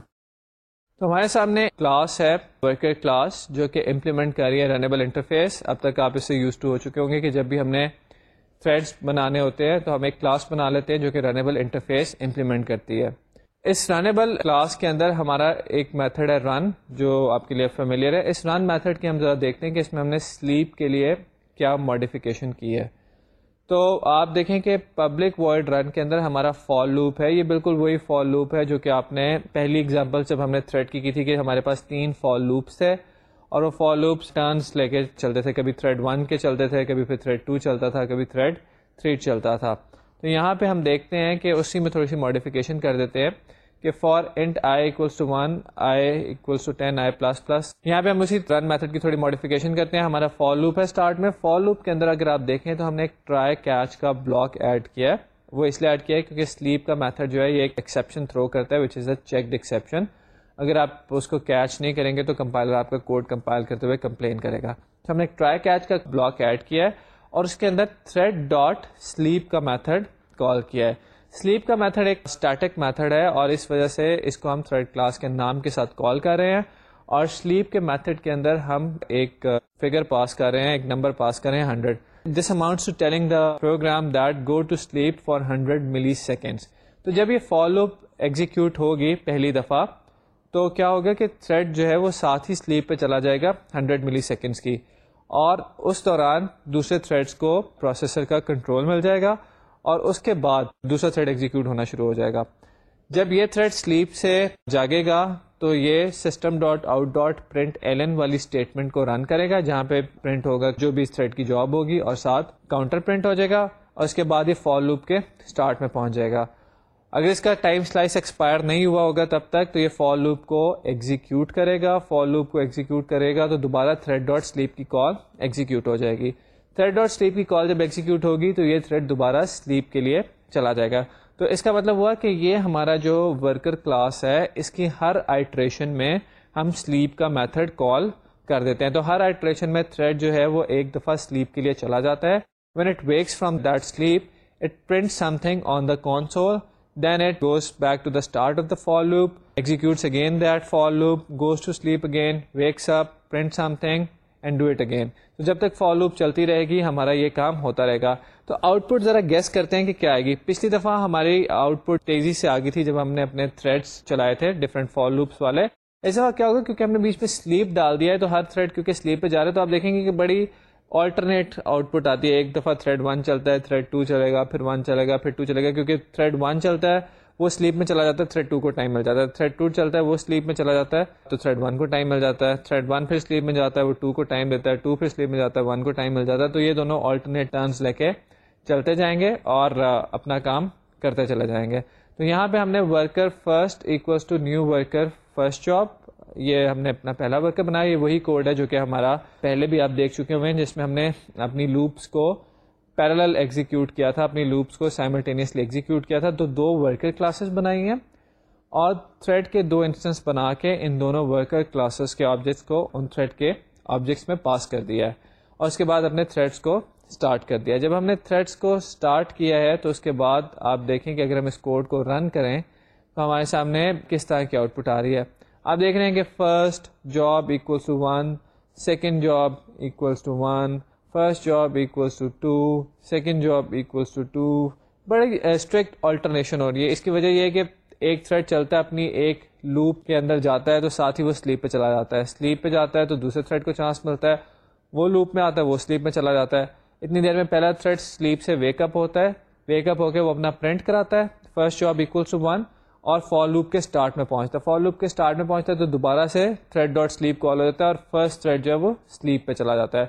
S1: تو ہمارے سامنے کلاس ہے ورکر کلاس جو کہ امپلیمنٹ کر رہی ہے رنیبل انٹرفیس. اب تک آپ اس سے یوز ٹو ہو چکے ہوں گے کہ جب بھی ہم نے تھریڈس بنانے ہوتے ہیں تو ہم ایک کلاس بنا لیتے ہیں جو کہ رنیبل انٹرفیس امپلیمنٹ کرتی ہے. اس رنیبل کلاس کے اندر ہمارا ایک میتھڈ ہے رن جو آپ کے لیے فیملیئر ہے. اس رن میتھڈ کی ہم ذرا دیکھتے ہیں کہ اس میں ہم نے سلیپ کے لیے کیا ماڈیفیکیشن کی ہے. تو آپ دیکھیں کہ پبلک وائڈ رن کے اندر ہمارا فار لوپ ہے. یہ بالکل وہی فار لوپ ہے جو کہ آپ نے پہلی ایگزامپل جب ہم نے تھریڈ کی کی تھی کہ ہمارے پاس تین فار لوپس تھے اور وہ فار لوپس ٹرنس لے کے چلتے تھے. کبھی تھریڈ ون کے چلتے تھے, کبھی پھر تھریڈ ٹو چلتا تھا, کبھی تھریڈ تھری چلتا تھا. تو یہاں پہ ہم دیکھتے ہیں کہ اسی میں تھوڑی سی ماڈیفیکیشن کر دیتے ہیں کہ for int I equals to one I equals to ten I plus plus. یہاں پہ ہم اسی رن میتھڈ کی تھوڑی ماڈیفیکیشن کرتے ہیں. ہمارا فار لوپ ہے اسٹارٹ میں. فار لوپ کے اندر اگر آپ دیکھیں تو ہم نے ایک ٹرائی کیچ کا بلاک ایڈ کیا ہے. وہ اس لیے ایڈ کیا ہے کیونکہ سلیپ کا میتھڈ جو ہے یہ ایک ایکسیپشن تھرو کرتا ہے وچ از اے چیکڈ ایکسیپشن. اگر آپ اس کو کیچ نہیں کریں گے تو کمپائلر آپ کا کوڈ کمپائل کرتے ہوئے کمپلین کرے گا. تو ہم نے ایک ٹرائی کیچ کا بلاک ایڈ کیا ہے اور اس کے اندر تھریڈ ڈاٹ سلیپ کا میتھڈ کال کیا ہے. سلیپ کا میتھڈ ایک اسٹیٹک میتھڈ ہے اور اس وجہ سے اس کو ہم تھریڈ کلاس کے نام کے ساتھ کال کر رہے ہیں. اور سلیپ کے میتھڈ کے اندر ہم ایک فگر پاس کر رہے ہیں, ایک نمبر پاس کر رہے ہیں hundred. This amounts to telling the program that go to sleep for hundred milliseconds. تو جب یہ فار لوپ ایگزیکیوٹ ہوگی پہلی دفعہ تو کیا ہوگا کہ تھریڈ جو ہے وہ ساتھ ہی سلیپ پہ چلا جائے گا ہنڈریڈ ملی سیکنڈس کی, اور اس دوران دوسرے تھریڈس کو پروسیسر کا کنٹرول مل جائے گا اور اس کے بعد دوسرا تھریڈ ایگزیکیوٹ ہونا شروع ہو جائے گا. جب یہ تھریڈ سلیپ سے جاگے گا تو یہ system dot out dot print L N والی اسٹیٹمنٹ کو رن کرے گا جہاں پہ پرنٹ ہوگا جو بھی اس تھریڈ کی جاب ہوگی اور ساتھ کاؤنٹر پرنٹ ہو جائے گا, اور اس کے بعد یہ فار لوپ کے اسٹارٹ میں پہنچ جائے گا. اگر اس کا ٹائم سلائس ایکسپائر نہیں ہوا ہوگا تب تک تو یہ فار لوپ کو ایگزیکیوٹ کرے گا. فار لوپ کو ایگزیکیوٹ کرے گا تو دوبارہ تھریڈ ڈاٹ سلیپ کی کال ایگزیکیوٹ ہو جائے گی. تھریڈ ڈاٹ سلیپ کی کال جب ایگزیکیوٹ ہوگی تو یہ تھریڈ دوبارہ سلیپ کے لیے چلا جائے گا. تو اس کا مطلب ہوا کہ یہ ہمارا جو ورکر کلاس ہے اس کی ہر آئٹریشن میں ہم سلیپ کا میتھڈ کال کر دیتے ہیں. تو ہر آئٹریشن میں تھریڈ جو ہے وہ ایک دفعہ سلیپ کے لیے چلا جاتا ہے. When it wakes from that sleep it print something on the console, then it goes back to the start of the for loop, executes again that for loop, goes to sleep again, wakes up, prints something and do it again. تو جب تک for loop چلتی رہے گی ہمارا یہ کام ہوتا رہے گا. تو آؤٹ پٹ ذرا گیس کرتے ہیں کہ کیا آئے گی. پچھلی دفعہ ہماری آؤٹ پٹ تیزی سے آ گئی تھی جب ہم نے اپنے تھریڈس چلائے تھے ڈفرینٹ for loops والے. اس دفعہ کیا ہوگا کیونکہ ہم نے بیچ میں سلیپ ڈال دیا ہے تو ہر تھریڈ کیونکہ سلیپ پہ جا رہے ہیں تو آپ دیکھیں گے کہ بڑی آلٹرنیٹ آؤٹ پٹ آتی ہے. ایک دفعہ تھریڈ ون چلتا ہے, تھریڈ ٹو چلے گا, پھر ون چلے گا, پھر ٹو چلے گا. کیونکہ تھریڈ ون چلتا ہے وہ سلیپ میں چلا جاتا ہے, تھریڈ ٹو کو ٹائم مل جاتا ہے. تھریڈ ٹو چلتا ہے وہ سلیپ میں چلا جاتا ہے تو تھریڈ ون کو ٹائم مل جاتا ہے. تھریڈ ون پھر سلیپ میں جاتا ہے وہ ٹو کو ٹائم دیتا ہے, ٹو پھر سلیپ میں جاتا ہے ون کو ٹائم مل جاتا ہے. تو یہ دونوں آلٹرنیٹ ٹرنس لے کے چلتے جائیں گے اور اپنا کام کرتے چلے جائیں گے. تو یہاں پہ ہم نے worker first equals to new worker first job, یہ ہم نے اپنا پہلا ورکر بنایا. یہ وہی کوڈ ہے جو کہ ہمارا پہلے بھی آپ دیکھ چکے ہوئے ہیں جس میں ہم نے اپنی لوپس کو پیرالل ایگزیکیوٹ کیا تھا, اپنی لوپس کو سائملٹینیسلی ایگزیکیوٹ کیا تھا. تو دو ورکر کلاسز بنائی ہیں اور تھریڈ کے دو انسٹنس بنا کے ان دونوں ورکر کلاسز کے آبجیکٹس کو ان تھریڈ کے آبجیکٹس میں پاس کر دیا ہے اور اس کے بعد اپنے تھریڈس کو اسٹارٹ کر دیا. جب ہم نے تھریڈس کو اسٹارٹ کیا ہے تو اس کے بعد آپ دیکھیں کہ اگر ہم اس کوڈ کو رن کریں تو ہمارے سامنے کس طرح کی آؤٹ پٹ آ رہی ہے. آپ دیکھ رہے ہیں کہ first job equals to one, second job equals to one, first job equals to two, second job equals to two. بڑی اسٹرکٹ آلٹرنیشن ہو رہی ہے. اس کی وجہ یہ ہے کہ ایک تھریڈ چلتا ہے اپنی ایک لوپ کے اندر جاتا ہے تو ساتھ ہی وہ سلیپ پہ چلا جاتا ہے. سلیپ پہ جاتا ہے تو دوسرے تھریڈ کو چانس ملتا ہے, وہ لوپ میں آتا ہے وہ سلیپ میں چلا جاتا ہے. اتنی دیر میں پہلا تھریڈ سلیپ سے ویک اپ ہوتا ہے, ویک اپ ہو کے وہ اپنا پرنٹ کراتا ہے first job equals to one اور فار لوپ کے اسٹارٹ میں پہنچتا ہے. فار لوپ کے اسٹارٹ میں پہنچتا ہے تو دوبارہ سے تھریڈ ڈاٹ سلیپ کال ہو جاتا ہے اور فرسٹ تھریڈ جو ہے وہ سلیپ پہ چلا جاتا ہے.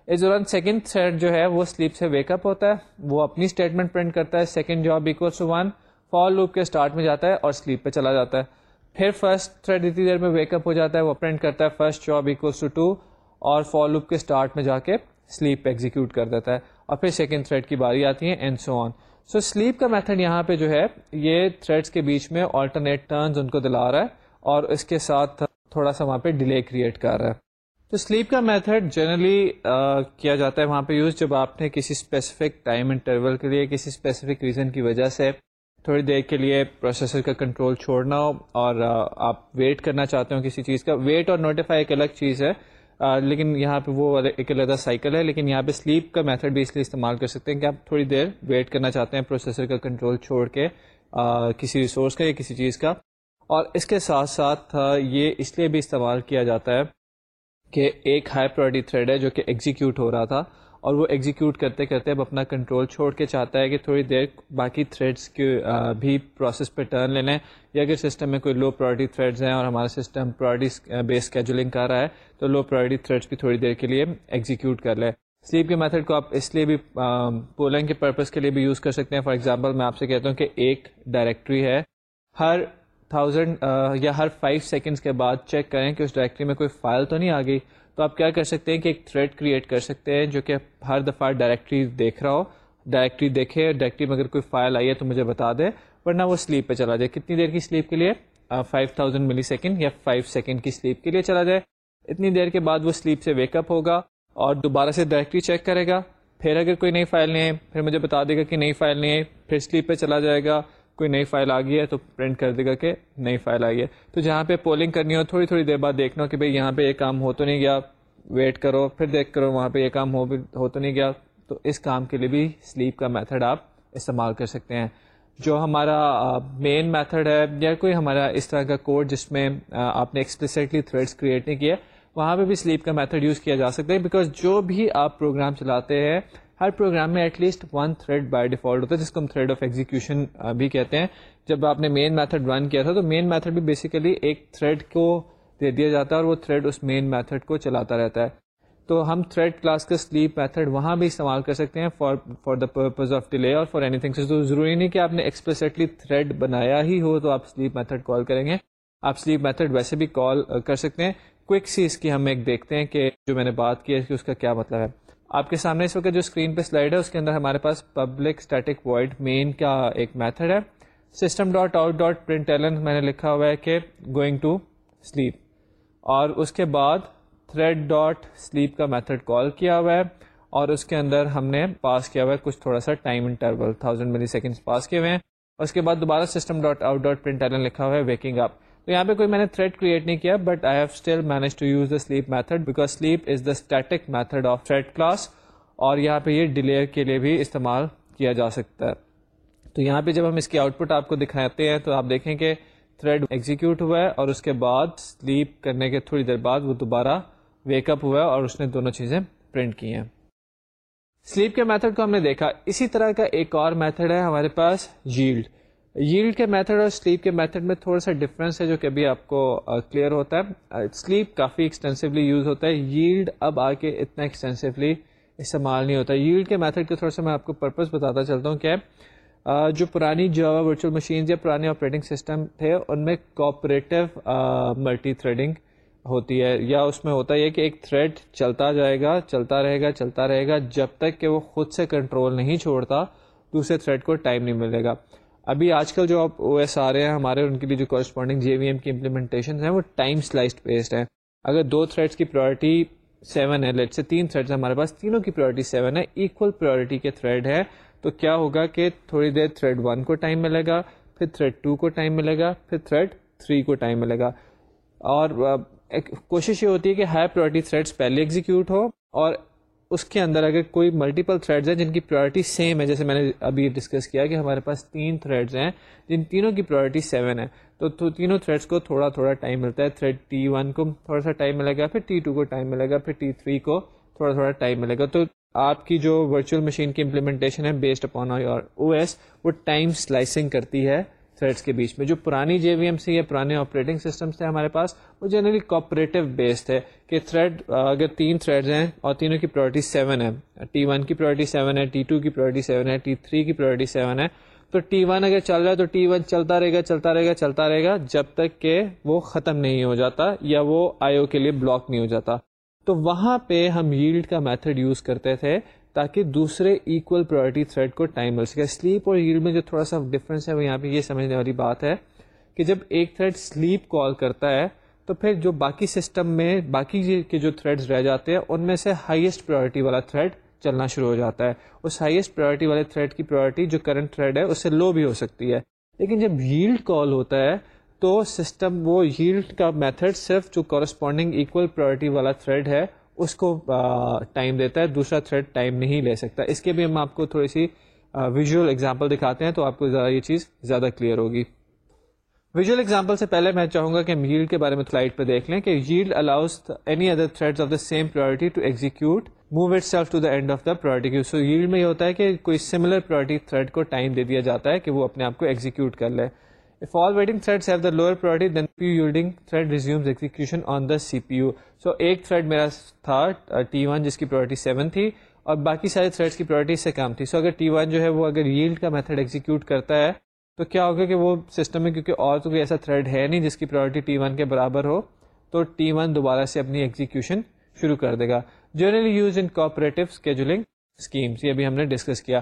S1: اس دوران سیکنڈ تھریڈ جو ہے وہ سلیپ سے ویک اپ ہوتا ہے, وہ اپنی اسٹیٹمنٹ پرنٹ کرتا ہے second job equals to one, for loop کے اسٹارٹ میں جاتا ہے اور سلیپ پہ چلا جاتا ہے. پھر فرسٹ تھریڈ اتنی دیر میں ویک اپ ہو جاتا ہے, وہ پرنٹ کرتا ہے first job equals to two اور فار لوپ کے اسٹارٹ میں جا کے سلیپ پہ ایگزیکیوٹ کر دیتا ہے, اور پھر سیکنڈ تھریڈ کی باری آتی ہے and so on. So sleep کا میتھڈ یہاں پہ جو ہے یہ تھریڈس کے بیچ میں آلٹرنیٹ ٹرنز ان کو دلا رہا ہے اور اس کے ساتھ تھوڑا سا وہاں پہ ڈیلے کریٹ کر رہا ہے. تو سلیپ کا میتھڈ جنرلی کیا جاتا ہے وہاں پہ یوز جب آپ نے کسی اسپیسیفک ٹائم انٹرول کے لیے کسی اسپیسیفک ریزن کی وجہ سے تھوڑی دیر کے لیے پروسیسر کا کنٹرول چھوڑنا ہو اور آپ ویٹ کرنا چاہتے ہو کسی چیز کا. ویٹ اور نوٹیفائی ایک الگ چیز ہے, Uh, لیکن یہاں پہ وہ ایک علیحدہ سائیکل ہے, لیکن یہاں پہ سلیپ کا میتھڈ بھی اس لیے استعمال کر سکتے ہیں کہ آپ تھوڑی دیر ویٹ کرنا چاہتے ہیں پروسیسر کا کنٹرول چھوڑ کے uh, کسی ریسورس کا یا کسی چیز کا. اور اس کے ساتھ ساتھ uh, یہ اس لیے بھی استعمال کیا جاتا ہے کہ ایک ہائی پرائرٹی تھریڈ ہے جو کہ ایگزیکیوٹ ہو رہا تھا اور وہ ایگزیکیوٹ کرتے کرتے اب اپنا کنٹرول چھوڑ کے چاہتا ہے کہ تھوڑی دیر باقی تھریڈس کے بھی پروسیس پہ ٹرن لے لیں, یا اگر سسٹم میں کوئی لو پرائرٹی تھریڈز ہیں اور ہمارا سسٹم پرائرٹی بیس اسکیجولنگ کر رہا ہے تو لو پرائرٹی تھریڈس بھی تھوڑی دیر کے لیے ایگزیکیوٹ کر لیں. سلیپ کے میتھڈ کو آپ اس لیے بھی پولنگ کے پرپز کے لیے بھی یوز کر سکتے ہیں. فار ایگزامپل میں آپ سے کہتا ہوں کہ ایک ڈائریکٹری ہے, ہر تھاؤزینڈ یا ہر فائیو سیکنڈس کے بعد چیک کریں کہ اس ڈائریکٹری میں کوئی فائل تو نہیں آ گئی. تو آپ کیا کر سکتے ہیں کہ ایک تھریڈ کریٹ کر سکتے ہیں جو کہ ہر دفعہ ڈائریکٹری دیکھ رہا ہو, ڈائریکٹری دیکھے, ڈائریکٹری میں اگر کوئی فائل آئی ہے تو مجھے بتا دے, ورنہ وہ سلیپ پہ چلا جائے. کتنی دیر کی سلیپ کے لیے؟ فائیو تھاؤزینڈ ملی سیکنڈ یا فائیو سیکنڈ کی سلیپ کے لیے چلا جائے. اتنی دیر کے بعد وہ سلیپ سے ویک اپ ہوگا اور دوبارہ سے ڈائریکٹری چیک کرے گا. پھر اگر کوئی نئی فائل نہیں ہے پھر مجھے بتا دے گا کہ نئی فائل نہیں ہے, پھر سلیپ پہ چلا جائے گا. کوئی نئی فائل آ گئی ہے تو پرنٹ کر دے گا کہ نئی فائل آئی ہے. تو جہاں پہ پولنگ کرنی ہو تھوڑی تھوڑی دیر بعد دیکھنا ہو کہ بھئی یہاں پہ یہ کام ہو تو نہیں گیا, ویٹ کرو, پھر دیکھ کرو وہاں پہ یہ کام ہو بھی ہو تو نہیں گیا. تو اس کام کے لیے بھی سلیپ کا میتھڈ آپ استعمال کر سکتے ہیں. جو ہمارا مین میتھڈ ہے یا کوئی ہمارا اس طرح کا کوڈ جس میں آپ نے ایکسپلیسٹلی تھریڈس کریٹ نہیں کیے, وہاں پہ بھی سلیپ کا میتھڈ یوز کیا جا سکتا ہے. بیکاز جو بھی آپ پروگرام چلاتے ہیں ہر پروگرام میں at least one thread by default ہوتا ہے جس کو ہم تھریڈ آف ایگزیکیوشن بھی کہتے ہیں. جب آپ نے مین میتھڈ رن کیا تھا تو مین میتھڈ بھی بیسیکلی ایک تھریڈ کو دے دیا جاتا ہے اور وہ تھریڈ اس مین میتھڈ کو چلاتا رہتا ہے. تو ہم تھریڈ کلاس کا سلیپ میتھڈ وہاں بھی استعمال کر سکتے ہیں for for the purpose of delay اور فار اینی تھنگ. تو ضروری نہیں کہ آپ نے ایکسپلیسٹلی تھریڈ بنایا ہی ہو تو آپ سلیپ میتھڈ کال کریں گے. آپ سلیپ میتھڈ ویسے بھی کال کر سکتے ہیں. کوئک سی اس کی ہم ایک دیکھتے ہیں کہ جو میں نے بات کی ہے کہ اس کا کیا مطلب ہے. آپ کے سامنے اس وقت جو اسکرین پہ سلائڈ ہے اس کے اندر ہمارے پاس پبلک اسٹیٹک وائڈ مین کا ایک میتھڈ ہے. System dot out dot print L N میں نے لکھا ہوا ہے کہ گوئنگ ٹو سلیپ, اور اس کے بعد تھریڈ ڈاٹ سلیپ کا میتھڈ کال کیا ہوا ہے اور اس کے اندر ہم نے پاس کیا ہوا ہے کچھ تھوڑا سا time interval thousand milliseconds pass کیے ہوئے ہیں. اس کے بعد دوبارہ system dot out dot print L N لکھا ہوا ہے ویکنگ اپ. تو یہاں پہ کوئی میں نے تھریڈ کریٹ نہیں کیا, but I have still manage to use the sleep method because sleep is the static method of thread class, اور یہاں پہ یہ ڈیلے کے لیے بھی استعمال کیا جا سکتا ہے. تو یہاں پہ جب ہم اس کی آؤٹ پٹ آپ کو دکھاتے ہیں تو آپ دیکھیں کہ تھریڈ ایگزیکیوٹ ہوا ہے اور اس کے بعد سلیپ کرنے کے تھوڑی دیر بعد وہ دوبارہ ویک اپ ہوا ہے اور اس نے دونوں چیزیں پرنٹ کی ہیں. سلیپ کے میتھڈ کو ہم نے دیکھا. اسی طرح کا ایک اور میتھڈ ہے ہمارے پاس ییلڈ. ییلڈ کے میتھڈ اور سلیپ کے میتھڈ میں تھوڑا سا ڈفرینس ہے جو کہ ابھی آپ کو کلیئر uh, ہوتا ہے. سلیپ کافی ایکسٹینسولی یوز ہوتا ہے, ییلڈ اب آ کے اتنا ایکسٹینسولی استعمال نہیں ہوتا. ییلڈ کے میتھڈ کے تھوڑا سا میں آپ کو پرپز بتاتا چلتا ہوں کہ uh, جو پرانی جاوا ورچوئل مشینز یا پرانے آپریٹنگ سسٹم تھے ان میں کوآپریٹو ملٹی تھریڈنگ ہوتی ہے, یا اس میں ہوتا ہے کہ ایک تھریڈ چلتا جائے گا چلتا رہے گا چلتا رہے گا جب تک کہ وہ خود سے کنٹرول نہیں چھوڑتا دوسرے تھریڈ کو ٹائم نہیں ملے گا. ابھی آج کل جو او ایس آ رہے ہیں ہمارے ان کے لیے جو کورسپونڈنگ جے وی ایم کی امپلیمنٹیشن ہیں وہ ٹائم سلائسڈ بیسڈ ہیں. اگر دو تھریڈس کی پرائرٹی سیون ہے, لیٹ سے تین تھریڈس ہمارے پاس, تینوں کی پرائرٹی سیون ہے, ایکول پرائرٹی کے تھریڈ ہے, تو کیا ہوگا کہ تھوڑی دیر تھریڈ ون کو ٹائم ملے گا, پھر تھریڈ ٹو کو ٹائم ملے گا, پھر تھریڈ تھری کو ٹائم ملے گا. اور کوشش یہ ہوتی ہے کہ ہائی پرائرٹی تھریڈس پہلے ایگزیکیوٹ ہو اور اس کے اندر اگر کوئی ملٹیپل تھریڈز ہیں جن کی پرائرٹی سیم ہے, جیسے میں نے ابھی ڈسکس کیا کہ ہمارے پاس تین تھریڈز ہیں جن تینوں کی پرائرٹی سیون ہے, تو تینوں تھریڈز کو تھوڑا تھوڑا ٹائم ملتا ہے. تھریڈ ٹی ون کو تھوڑا سا ٹائم ملے گا, پھر ٹی ٹو کو ٹائم ملے گا, پھر ٹی تھری کو تھوڑا تھوڑا ٹائم ملے گا. تو آپ کی جو ورچوئل مشین کی امپلیمنٹیشن ہے based upon your O S وہ ٹائم سلائسنگ کرتی ہے تھریڈس کے بیچ میں. جو پرانی جے وی ایم سی یا پرانے آپریٹنگ سسٹمس تھے ہمارے پاس, وہ جنرلی کوپریٹو بیس تھے کہ تھریڈ اگر تین تھریڈز ہیں اور تینوں کی پرائرٹی سیون ہے, ٹی ون کی پرائرٹی سیون ہے, ٹی ٹو کی پرائرٹی سیون ہے, ٹی تھری کی پرائرٹی سیون ہے, تو ٹی ون اگر چل رہا ہے تو ٹی ون چلتا رہے گا چلتا رہے گا چلتا رہے گا جب تک کہ وہ ختم نہیں ہو جاتا یا وہ آئی او کے لیے بلاک نہیں ہو جاتا. تو وہاں پہ ہم ییلڈ کا میتھڈ یوز کرتے تھے تاکہ دوسرے ایکول پرائرٹی تھریڈ کو ٹائم مل سکے. سلیپ اور ییلڈ میں جو تھوڑا سا ڈفرینس ہے وہ یہاں پہ یہ سمجھنے والی بات ہے کہ جب ایک تھریڈ سلیپ کال کرتا ہے تو پھر جو باقی سسٹم میں باقی کے جو تھریڈز رہ جاتے ہیں ان میں سے ہائیسٹ پرائرٹی والا تھریڈ چلنا شروع ہو جاتا ہے. اس ہائیسٹ پرائرٹی والے تھریڈ کی پرائرٹی جو کرنٹ تھریڈ ہے اس سے لو بھی ہو سکتی ہے. لیکن جب ییلڈ کال ہوتا ہے تو سسٹم وہ ییلڈ کا میتھڈ صرف جو کورسپونڈنگ ایکول پرائرٹی والا تھریڈ ہے اس کو ٹائم دیتا ہے, دوسرا تھریڈ ٹائم نہیں لے سکتا. اس کے بھی ہم آپ کو تھوڑی سی ویژول ایگزامپل دکھاتے ہیں تو آپ کو ذرا یہ چیز زیادہ کلیئر ہوگی. ویژول ایگزامپل سے پہلے میں چاہوں گا کہ ہم ییلڈ کے بارے میں سلائڈ پہ دیکھ لیں کہ yield allows any other threads of the same priority to execute move it self to the end of the priority queue. So yield میں یہ ہوتا ہے کہ کوئی سملر پرائرٹی تھریڈ کو ٹائم دے دیا جاتا ہے کہ وہ اپنے آپ کو ایگزیکیوٹ کر لے. If all waiting threads have the lower priority, then C P U yielding thread resumes execution on the C P U. So ایک تھریڈ میرا تھا ٹی ون جس کی پرائرٹی سیون تھی اور باقی سارے تھریڈس کی پرائرٹی سے کم تھی. سو so اگر ٹی ون جو ہے وہ اگر ییلڈ کا میتھڈ ایگزیکیوٹ کرتا ہے تو کیا ہوگا کہ وہ سسٹم میں کیونکہ اور تو کوئی ایسا تھریڈ ہے نہیں جس کی پرائرٹی ٹی ون کے برابر ہو, تو ٹی ون دوبارہ سے اپنی ایگزیکیوشن شروع کر دے گا. Generally use in cooperative scheduling schemes, یہ بھی ہم نے ڈسکس کیا.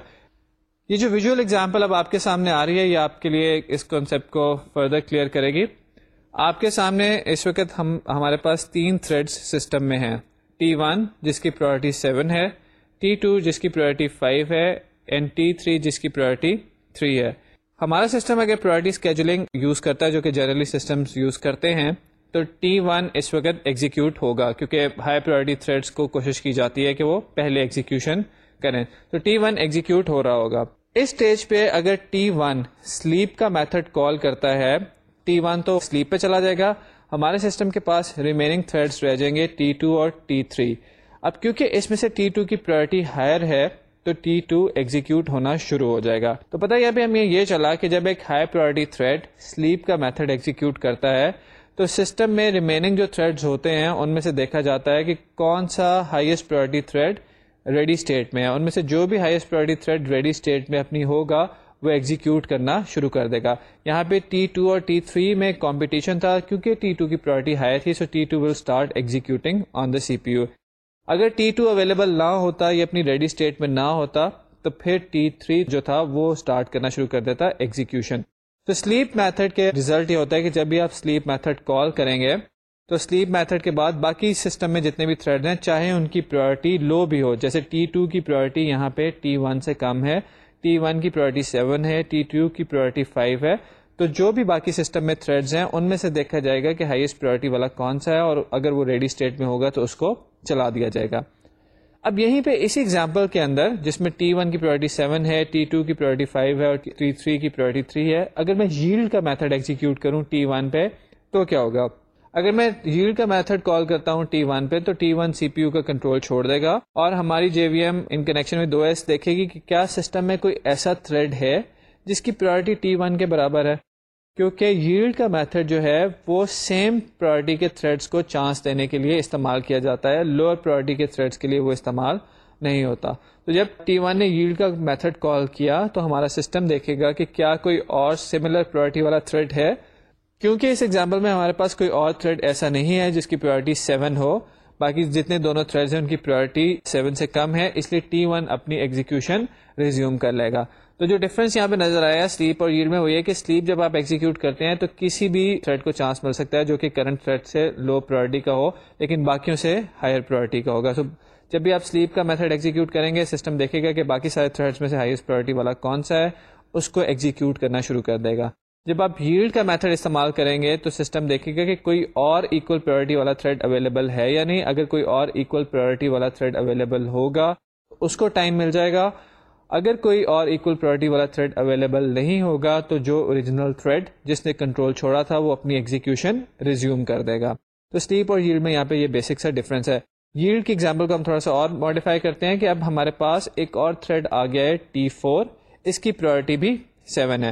S1: یہ جو ویژول ایگزامپل اب آپ کے سامنے آ رہی ہے یہ آپ کے لیے اس کانسیپٹ کو فردر کلیئر کرے گی. آپ کے سامنے اس وقت ہم ہمارے پاس تین تھریڈس سسٹم میں ہیں, ٹی ون جس کی پرائرٹی سیون ہے, ٹی ٹو جس کی پرائرٹی فائیو ہے, اینڈ ٹی تھری جس کی پرائرٹی تھری ہے. ہمارا سسٹم اگر پرائرٹی اسکیجولنگ یوز کرتا ہے جو کہ جنرلی سسٹمز یوز کرتے ہیں تو ٹی ون اس وقت ایگزیکیوٹ ہوگا کیونکہ ہائی پرائرٹی تھریڈس کو کوشش کی جاتی ہے کہ وہ پہلے ایگزیکیوشن کریں, تو ٹی ون ایگزیکیوٹ ہو رہا ہوگا. اس سٹیج پہ اگر ٹی ون سلیپ کا میتھڈ کال کرتا ہے, ٹی ون تو سلیپ پہ چلا جائے گا, ہمارے سسٹم کے پاس ریمیننگ تھریڈس رہ جائیں گے ٹی ٹو اور ٹی تھری. اب کیونکہ اس میں سے ٹی ٹو کی پرائرٹی ہائر ہے تو ٹی ٹو ایگزیکیوٹ ہونا شروع ہو جائے گا. تو پتہ یہاں پہ ہمیں یہ چلا کہ جب ایک ہائی پرائرٹی تھریڈ سلیپ کا میتھڈ ایگزیکیوٹ کرتا ہے تو سسٹم میں ریمیننگ جو تھریڈز ہوتے ہیں ان میں سے دیکھا جاتا ہے کہ کون سا highest priority thread ready state میں ہے. ان میں سے جو بھی highest priority thread ready state میں اپنی ہوگا وہ ایگزیکیوٹ کرنا شروع کر دے گا. یہاں پہ ٹی ٹو اور ٹی تھری میں کمپٹیشن تھا کیونکہ ٹی ٹو کی پرائرٹی ہائی تھی, so T two will start executing on the C P U. اگر ٹی ٹو اویلیبل نہ ہوتا یا اپنی ریڈی اسٹیٹ میں نہ ہوتا تو پھر ٹی تھری جو تھا وہ اسٹارٹ کرنا شروع کر دیتا ایگزیکیوشن. تو سلیپ میتھڈ کے ریزلٹ یہ ہوتا ہے کہ جب بھی آپ سلیپ میتھڈ کال کریں گے تو سلیپ میتھڈ کے بعد باقی سسٹم میں جتنے بھی تھریڈ ہیں چاہے ان کی پرائرٹی لو بھی ہو, جیسے ٹی ٹو کی پرائرٹی یہاں پہ ٹی ون سے کم ہے, ٹی ون کی پرائرٹی سیون ہے, ٹی ٹو کی پرائرٹی فائیو ہے, تو جو بھی باقی سسٹم میں تھریڈز ہیں ان میں سے دیکھا جائے گا کہ ہائیسٹ پرائرٹی والا کون سا ہے اور اگر وہ ریڈی اسٹیٹ میں ہوگا تو اس کو چلا دیا جائے گا. اب یہیں پہ اسی ایگزامپل کے اندر جس میں ٹی ون کی پرائرٹی سیون ہے, ٹی ٹو کی پرائرٹی فائیو ہے اور ٹی تھری کی پرائرٹی تھری ہے, اگر میں ییلڈ کا میتھڈ ایگزیکیوٹ کروں ٹی ون پہ تو کیا ہوگا؟ اگر میں ییلڈ کا میتھڈ کال کرتا ہوں ٹی ون پہ تو T one C P U کا کنٹرول چھوڑ دے گا اور ہماری جے وی ایم ان کنیکشن میں دو ایس دیکھے گی کہ کیا سسٹم میں کوئی ایسا تھریڈ ہے جس کی پرائرٹی ٹی ون کے برابر ہے, کیونکہ ییلڈ کا میتھڈ جو ہے وہ سیم پرائرٹی کے تھریڈس کو چانس دینے کے لیے استعمال کیا جاتا ہے, لوور پرائرٹی کے تھریڈس کے لیے وہ استعمال نہیں ہوتا. تو جب ٹی ون نے ییلڈ کا میتھڈ کال کیا تو ہمارا سسٹم دیکھے گا کہ کیا کوئی اور سملر پرائرٹی والا تھریڈ ہے, کیونکہ اس ایگزامپل میں ہمارے پاس کوئی اور تھریڈ ایسا نہیں ہے جس کی پرائرٹی سیون ہو, باقی جتنے دونوں تھریڈز ہیں ان کی پرائرٹی سیون سے کم ہے, اس لیے ٹی ون اپنی ایگزیکیوشن ریزیوم کر لے گا. تو جو ڈفرنس یہاں پہ نظر آیا سلیپ اور ییلڈ میں وہ یہ کہ سلیپ جب آپ ایگزیکیوٹ کرتے ہیں تو کسی بھی تھریڈ کو چانس مل سکتا ہے جو کہ کرنٹ تھریڈ سے لو پرائرٹی کا ہو لیکن باقیوں سے ہائر پرائرٹی کا ہوگا. تو جب بھی آپ سلیپ کا میتھڈ ایگزیکیوٹ کریں گے سسٹم دیکھے گا کہ باقی سارے تھریڈز میں سے ہائیسٹ پرائرٹی والا کون سا ہے, اس کو ایگزیکیوٹ کرنا شروع کر دے گا. جب آپ ییلڈ کا میتھڈ استعمال کریں گے تو سسٹم دیکھے گا کہ کوئی اور ایکول پرائرٹی والا تھریڈ اویلیبل ہے یا نہیں. اگر کوئی اور ایکول پرائرٹی والا تھریڈ اویلیبل ہوگا اس کو ٹائم مل جائے گا, اگر کوئی اور ایکول پرائرٹی والا تھریڈ اویلیبل نہیں ہوگا تو جو اوریجنل تھریڈ جس نے کنٹرول چھوڑا تھا وہ اپنی ایگزیکیوشن ریزیوم کر دے گا. تو سلیپ اور ییلڈ میں یہاں پہ یہ بیسک سا ڈفرنس ہے. ییلڈ کی ایگزامپل کو ہم تھوڑا سا اور ماڈیفائی کرتے ہیں کہ اب ہمارے پاس ایک اور تھریڈ آ گیا ہے ٹی فور, اس کی پرائرٹی بھی سیون ہے.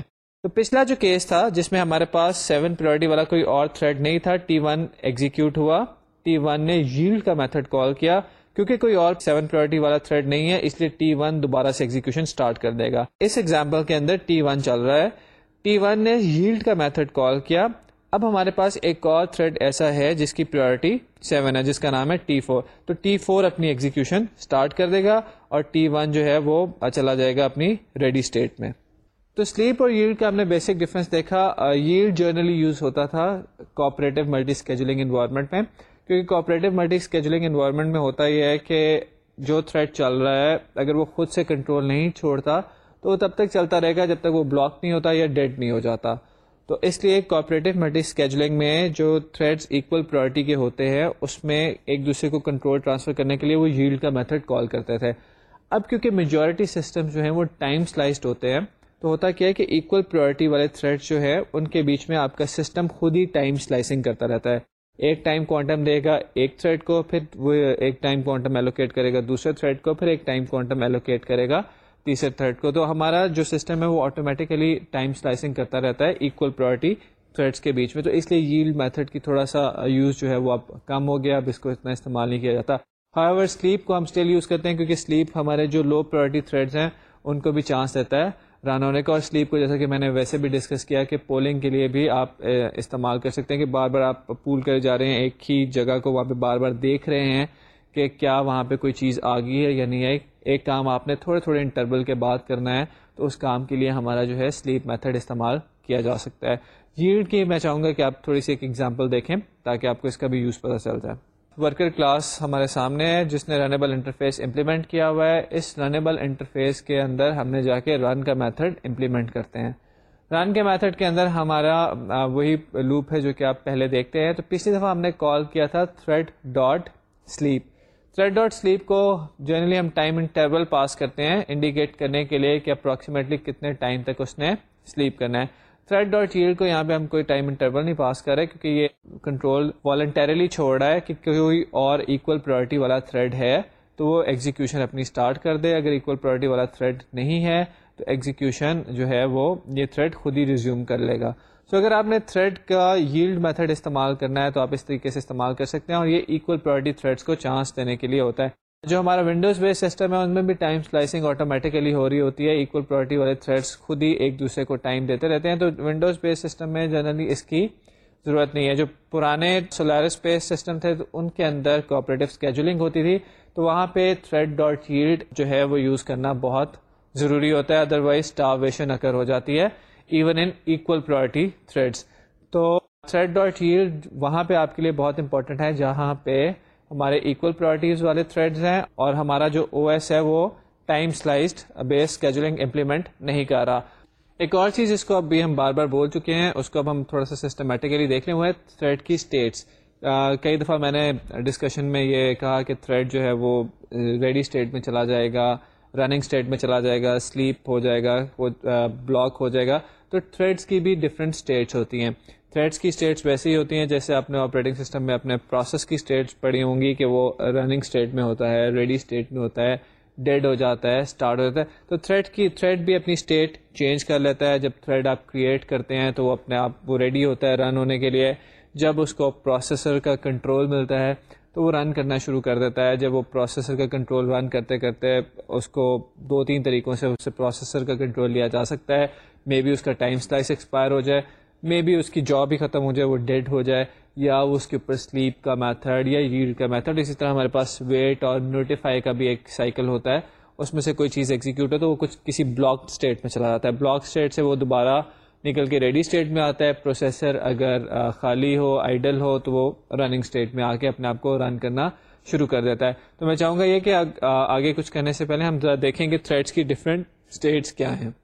S1: تو پچھلا جو کیس تھا جس میں ہمارے پاس سیون پرائرٹی والا کوئی اور تھریڈ نہیں تھا، ٹی ون ایگزیکیوٹ ہوا، ٹی ون نے ییلڈ کا میتھڈ کال کیا، کیونکہ کوئی اور سیون پرائرٹی والا تھریڈ نہیں ہے اس لیے ٹی ون دوبارہ سے ایگزیکیوشن سٹارٹ کر دے گا. اس ایگزامپل کے اندر ٹی ون چل رہا ہے، ٹی ون نے ییلڈ کا میتھڈ کال کیا. اب ہمارے پاس ایک اور تھریڈ ایسا ہے جس کی پرائرٹی سیون ہے، جس کا نام ہے ٹی فور. تو ٹی فور اپنی ایگزیکیوشن سٹارٹ کر دے گا اور ٹی ون جو ہے وہ چلا جائے گا اپنی ریڈی اسٹیٹ میں. تو سلیپ اور ییلڈ کا ہم نے بیسک ڈفرنس دیکھا. ییلڈ جرنلی یوز ہوتا تھا کوآپریٹو ملٹی اسکیجولنگ انوائرمنٹ میں، کیونکہ کوآپریٹو ملٹی اسکیجولنگ انوائرمنٹ میں ہوتا یہ ہے کہ جو تھریڈ چل رہا ہے اگر وہ خود سے کنٹرول نہیں چھوڑتا تو وہ تب تک چلتا رہے گا جب تک وہ بلاک نہیں ہوتا یا ڈیڈ نہیں ہو جاتا. تو اس لیے کوآپریٹو ملٹی اسکیجولنگ میں جو تھریڈز ایکول پرائرٹی کے ہوتے ہیں اس میں ایک دوسرے کو کنٹرول ٹرانسفر کرنے کے لیے وہ ییلڈ کا میتھڈ کال کرتے تھے. اب کیونکہ میجورٹی سسٹم جو ہیں وہ ٹائم سلائسڈ ہوتے ہیں تو ہوتا کیا ہے کہ ایکول پرائرٹی والے تھریڈ جو ہے ان کے بیچ میں آپ کا سسٹم خود ہی ٹائم سلائسنگ کرتا رہتا ہے. ایک ٹائم کوانٹم دے گا ایک تھریڈ کو، پھر وہ ایک ٹائم کوانٹم ایلوکیٹ کرے گا دوسرے تھریڈ کو، پھر ایک ٹائم کوانٹم ایلوکیٹ کرے گا تیسرے تھریڈ کو. تو ہمارا جو سسٹم ہے وہ آٹومیٹیکلی ٹائم سلائسنگ کرتا رہتا ہے ایکول پرائرٹی تھریڈس کے بیچ میں. تو اس لیے ییلڈ میتھڈ کی تھوڑا سا یوز جو ہے وہ اب کم ہو گیا، اب اس کو اتنا استعمال نہیں کیا جاتا. ہاؤیور سلیپ کو ہم اسٹل یوز کرتے ہیں کیونکہ سلیپ ہمارے جو لو پرائرٹی تھریڈز ہیں ان کو بھی چانس دیتا ہے رن ہونے کا. اور سلیپ کو جیسا کہ میں نے ویسے بھی ڈسکس کیا کہ پولنگ کے لیے بھی آپ استعمال کر سکتے ہیں کہ بار بار آپ پول کرے جا رہے ہیں ایک ہی جگہ کو، وہاں پہ بار بار دیکھ رہے ہیں کہ کیا وہاں پہ کوئی چیز آ گئی ہے یا نہیں آئی. ایک کام آپ نے تھوڑے تھوڑے انٹرول کے بعد کرنا ہے تو اس کام کے لیے ہمارا جو ہے سلیپ میتھڈ استعمال کیا جا سکتا ہے. ییلڈ کی میں چاہوں گا کہ آپ تھوڑی سی ایک ایگزامپل دیکھیں تاکہ آپ کو اس کا بھی یوز پتہ چل جائے. ورکر کلاس ہمارے سامنے ہے جس نے رنیبل انٹرفیس امپلیمنٹ کیا ہوا ہے. اس رنیبل انٹرفیس کے اندر ہم نے جا کے رن کا میتھڈ امپلیمنٹ کرتے ہیں. رن کے میتھڈ کے اندر ہمارا وہی لوپ ہے جو کہ آپ پہلے دیکھتے ہیں. تو پچھلی دفعہ ہم نے کال کیا تھا thread dot sleep. Thread dot sleep کو جنرلی ہم ٹائم انٹرول پاس کرتے ہیں انڈیکیٹ کرنے کے لیے کہ اپروکسیمیٹلی کتنے ٹائم تک اس نے سلیپ کرنا ہے. تھریڈ ڈاٹ ییلڈ کو یہاں پہ ہم کوئی ٹائم انٹرول نہیں پاس کر رہے کیونکہ یہ کنٹرول والنٹیرلی چھوڑ رہا ہے کہ کوئی اور ایکول پرائرٹی والا تھریڈ ہے تو وہ ایگزیکیوشن اپنی سٹارٹ کر دے. اگر ایکول پرائرٹی والا تھریڈ نہیں ہے تو ایگزیکیوشن جو ہے وہ یہ تھریڈ خود ہی ریزیوم کر لے گا. سو so اگر آپ نے تھریڈ کا ییلڈ میتھڈ استعمال کرنا ہے تو آپ اس طریقے سے استعمال کر سکتے ہیں اور یہ ایکول پرائرٹی تھریڈس کو چانس دینے کے لیے ہوتا ہے. جو ہمارا ونڈوز بیس سسٹم ہے ان میں بھی ٹائم سلائسنگ آٹومیٹیکلی ہو رہی ہوتی ہے. ایکول پرائرٹی والے تھریڈس خود ہی ایک دوسرے کو ٹائم دیتے رہتے ہیں. تو ونڈوز بیس سسٹم میں جنرلی اس کی ضرورت نہیں ہے. جو پرانے سولارس بیس سسٹم تھے تو ان کے اندر کوآپریٹو اسکیجولنگ ہوتی تھی تو وہاں پہ تھریڈ ڈاٹ ییلڈ جو ہے وہ یوز کرنا بہت ضروری ہوتا ہے، ادروائز اسٹارویشن اکر ہو جاتی ہے even in equal priority threads. تو تھریڈ ڈاٹ ییلڈ وہاں پہ آپ کے لیے بہت امپورٹنٹ ہے جہاں پہ ہمارے ایکول پرائرٹیز والے تھریڈز ہیں اور ہمارا جو او ایس ہے وہ time sliced based scheduling implement نہیں کر رہا. ایک اور چیز جس کو ابھی ہم بار بار بول چکے ہیں اس کو اب ہم تھوڑا سا سسٹمیٹیکلی دیکھ لیں وہ ہے تھریڈ کی اسٹیٹس. کئی دفعہ میں نے ڈسکشن میں یہ کہا کہ تھریڈ جو ہے وہ ریڈی اسٹیٹ میں چلا جائے گا، رننگ اسٹیٹ میں چلا جائے گا، سلیپ ہو جائے گا، وہ بلاک ہو جائے گا. تو تھریڈس کی بھی ڈفرینٹ اسٹیٹس ہوتی ہیں. تھریڈس کی اسٹیٹس ویسے ہی ہوتی ہیں جیسے آپ نے آپریٹنگ سسٹم میں اپنے پروسیس کی اسٹیٹس پڑھی ہوں گی کہ وہ رننگ اسٹیٹ میں ہوتا ہے، ریڈی اسٹیٹ میں ہوتا ہے، ڈیڈ ہو جاتا ہے، اسٹارٹ ہو جاتا ہے. تو تھریڈ کی تھریڈ بھی اپنی اسٹیٹ چینج کر لیتا ہے. جب تھریڈ آپ کریٹ کرتے ہیں تو وہ اپنے آپ وہ ریڈی ہوتا ہے رن ہونے کے لیے. جب اس کو پروسیسر کا کنٹرول ملتا ہے تو وہ رن کرنا شروع کر دیتا ہے. جب وہ پروسیسر کا کنٹرول رن کرتے کرتے اس کو دو تین طریقوں سے اس سے پروسیسر کا کنٹرول لیا جا سکتا ہے. مے بی اس کا ٹائم سلائس ایکسپائر ہو جائے، مے بی اس کی جاب ہی ختم ہو جائے، وہ ڈیڈ ہو جائے، یا اس کے اوپر سلیپ کا میتھڈ یا ییلڈ کا میتھڈ. اسی طرح ہمارے پاس ویٹ اور نوٹیفائی کا بھی ایک سائیکل ہوتا ہے. اس میں سے کوئی چیز ایگزیکیوٹ ہو تو وہ کچھ کسی بلاک اسٹیٹ میں چلا جاتا ہے. بلاک اسٹیٹ سے وہ دوبارہ نکل کے ریڈی اسٹیٹ میں آتا ہے. پروسیسر اگر خالی ہو، آئیڈل ہو تو وہ رننگ اسٹیٹ میں آ کے اپنے آپ کو رن کرنا شروع کر دیتا ہے. تو میں چاہوں گا یہ کہ آگے کچھ کرنے سے پہلے ہم ذرا دیکھیں کہ تھریڈس کی ڈفرینٹ اسٹیٹس کیا ہیں.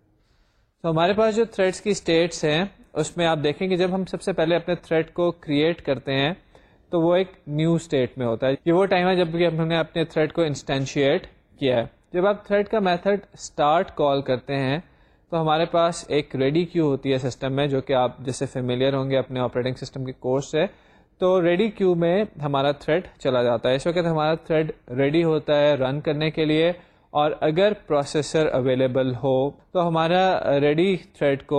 S1: تو ہمارے پاس جو تھریڈس کی اسٹیٹس ہیں اس میں آپ دیکھیں کہ جب ہم سب سے پہلے اپنے تھریڈ کو کریٹ کرتے ہیں تو وہ ایک نیو اسٹیٹ میں ہوتا ہے. یہ وہ ٹائم ہے جب کہ ہم نے اپنے تھریڈ کو انسٹینشیٹ کیا ہے. جب آپ تھریڈ کا میتھڈ اسٹارٹ کال کرتے ہیں تو ہمارے پاس ایک ریڈی کیو ہوتی ہے سسٹم میں، جو کہ آپ جیسے فیملیئر ہوں گے اپنے آپریٹنگ سسٹم کے کورس سے. تو ریڈی کیو میں ہمارا تھریڈ چلا جاتا ہے. اس وقت ہمارا تھریڈ ریڈی ہوتا ہے رن کرنے کے لیے، اور اگر پروسیسر اویلیبل ہو تو ہمارا ریڈی تھریڈ کو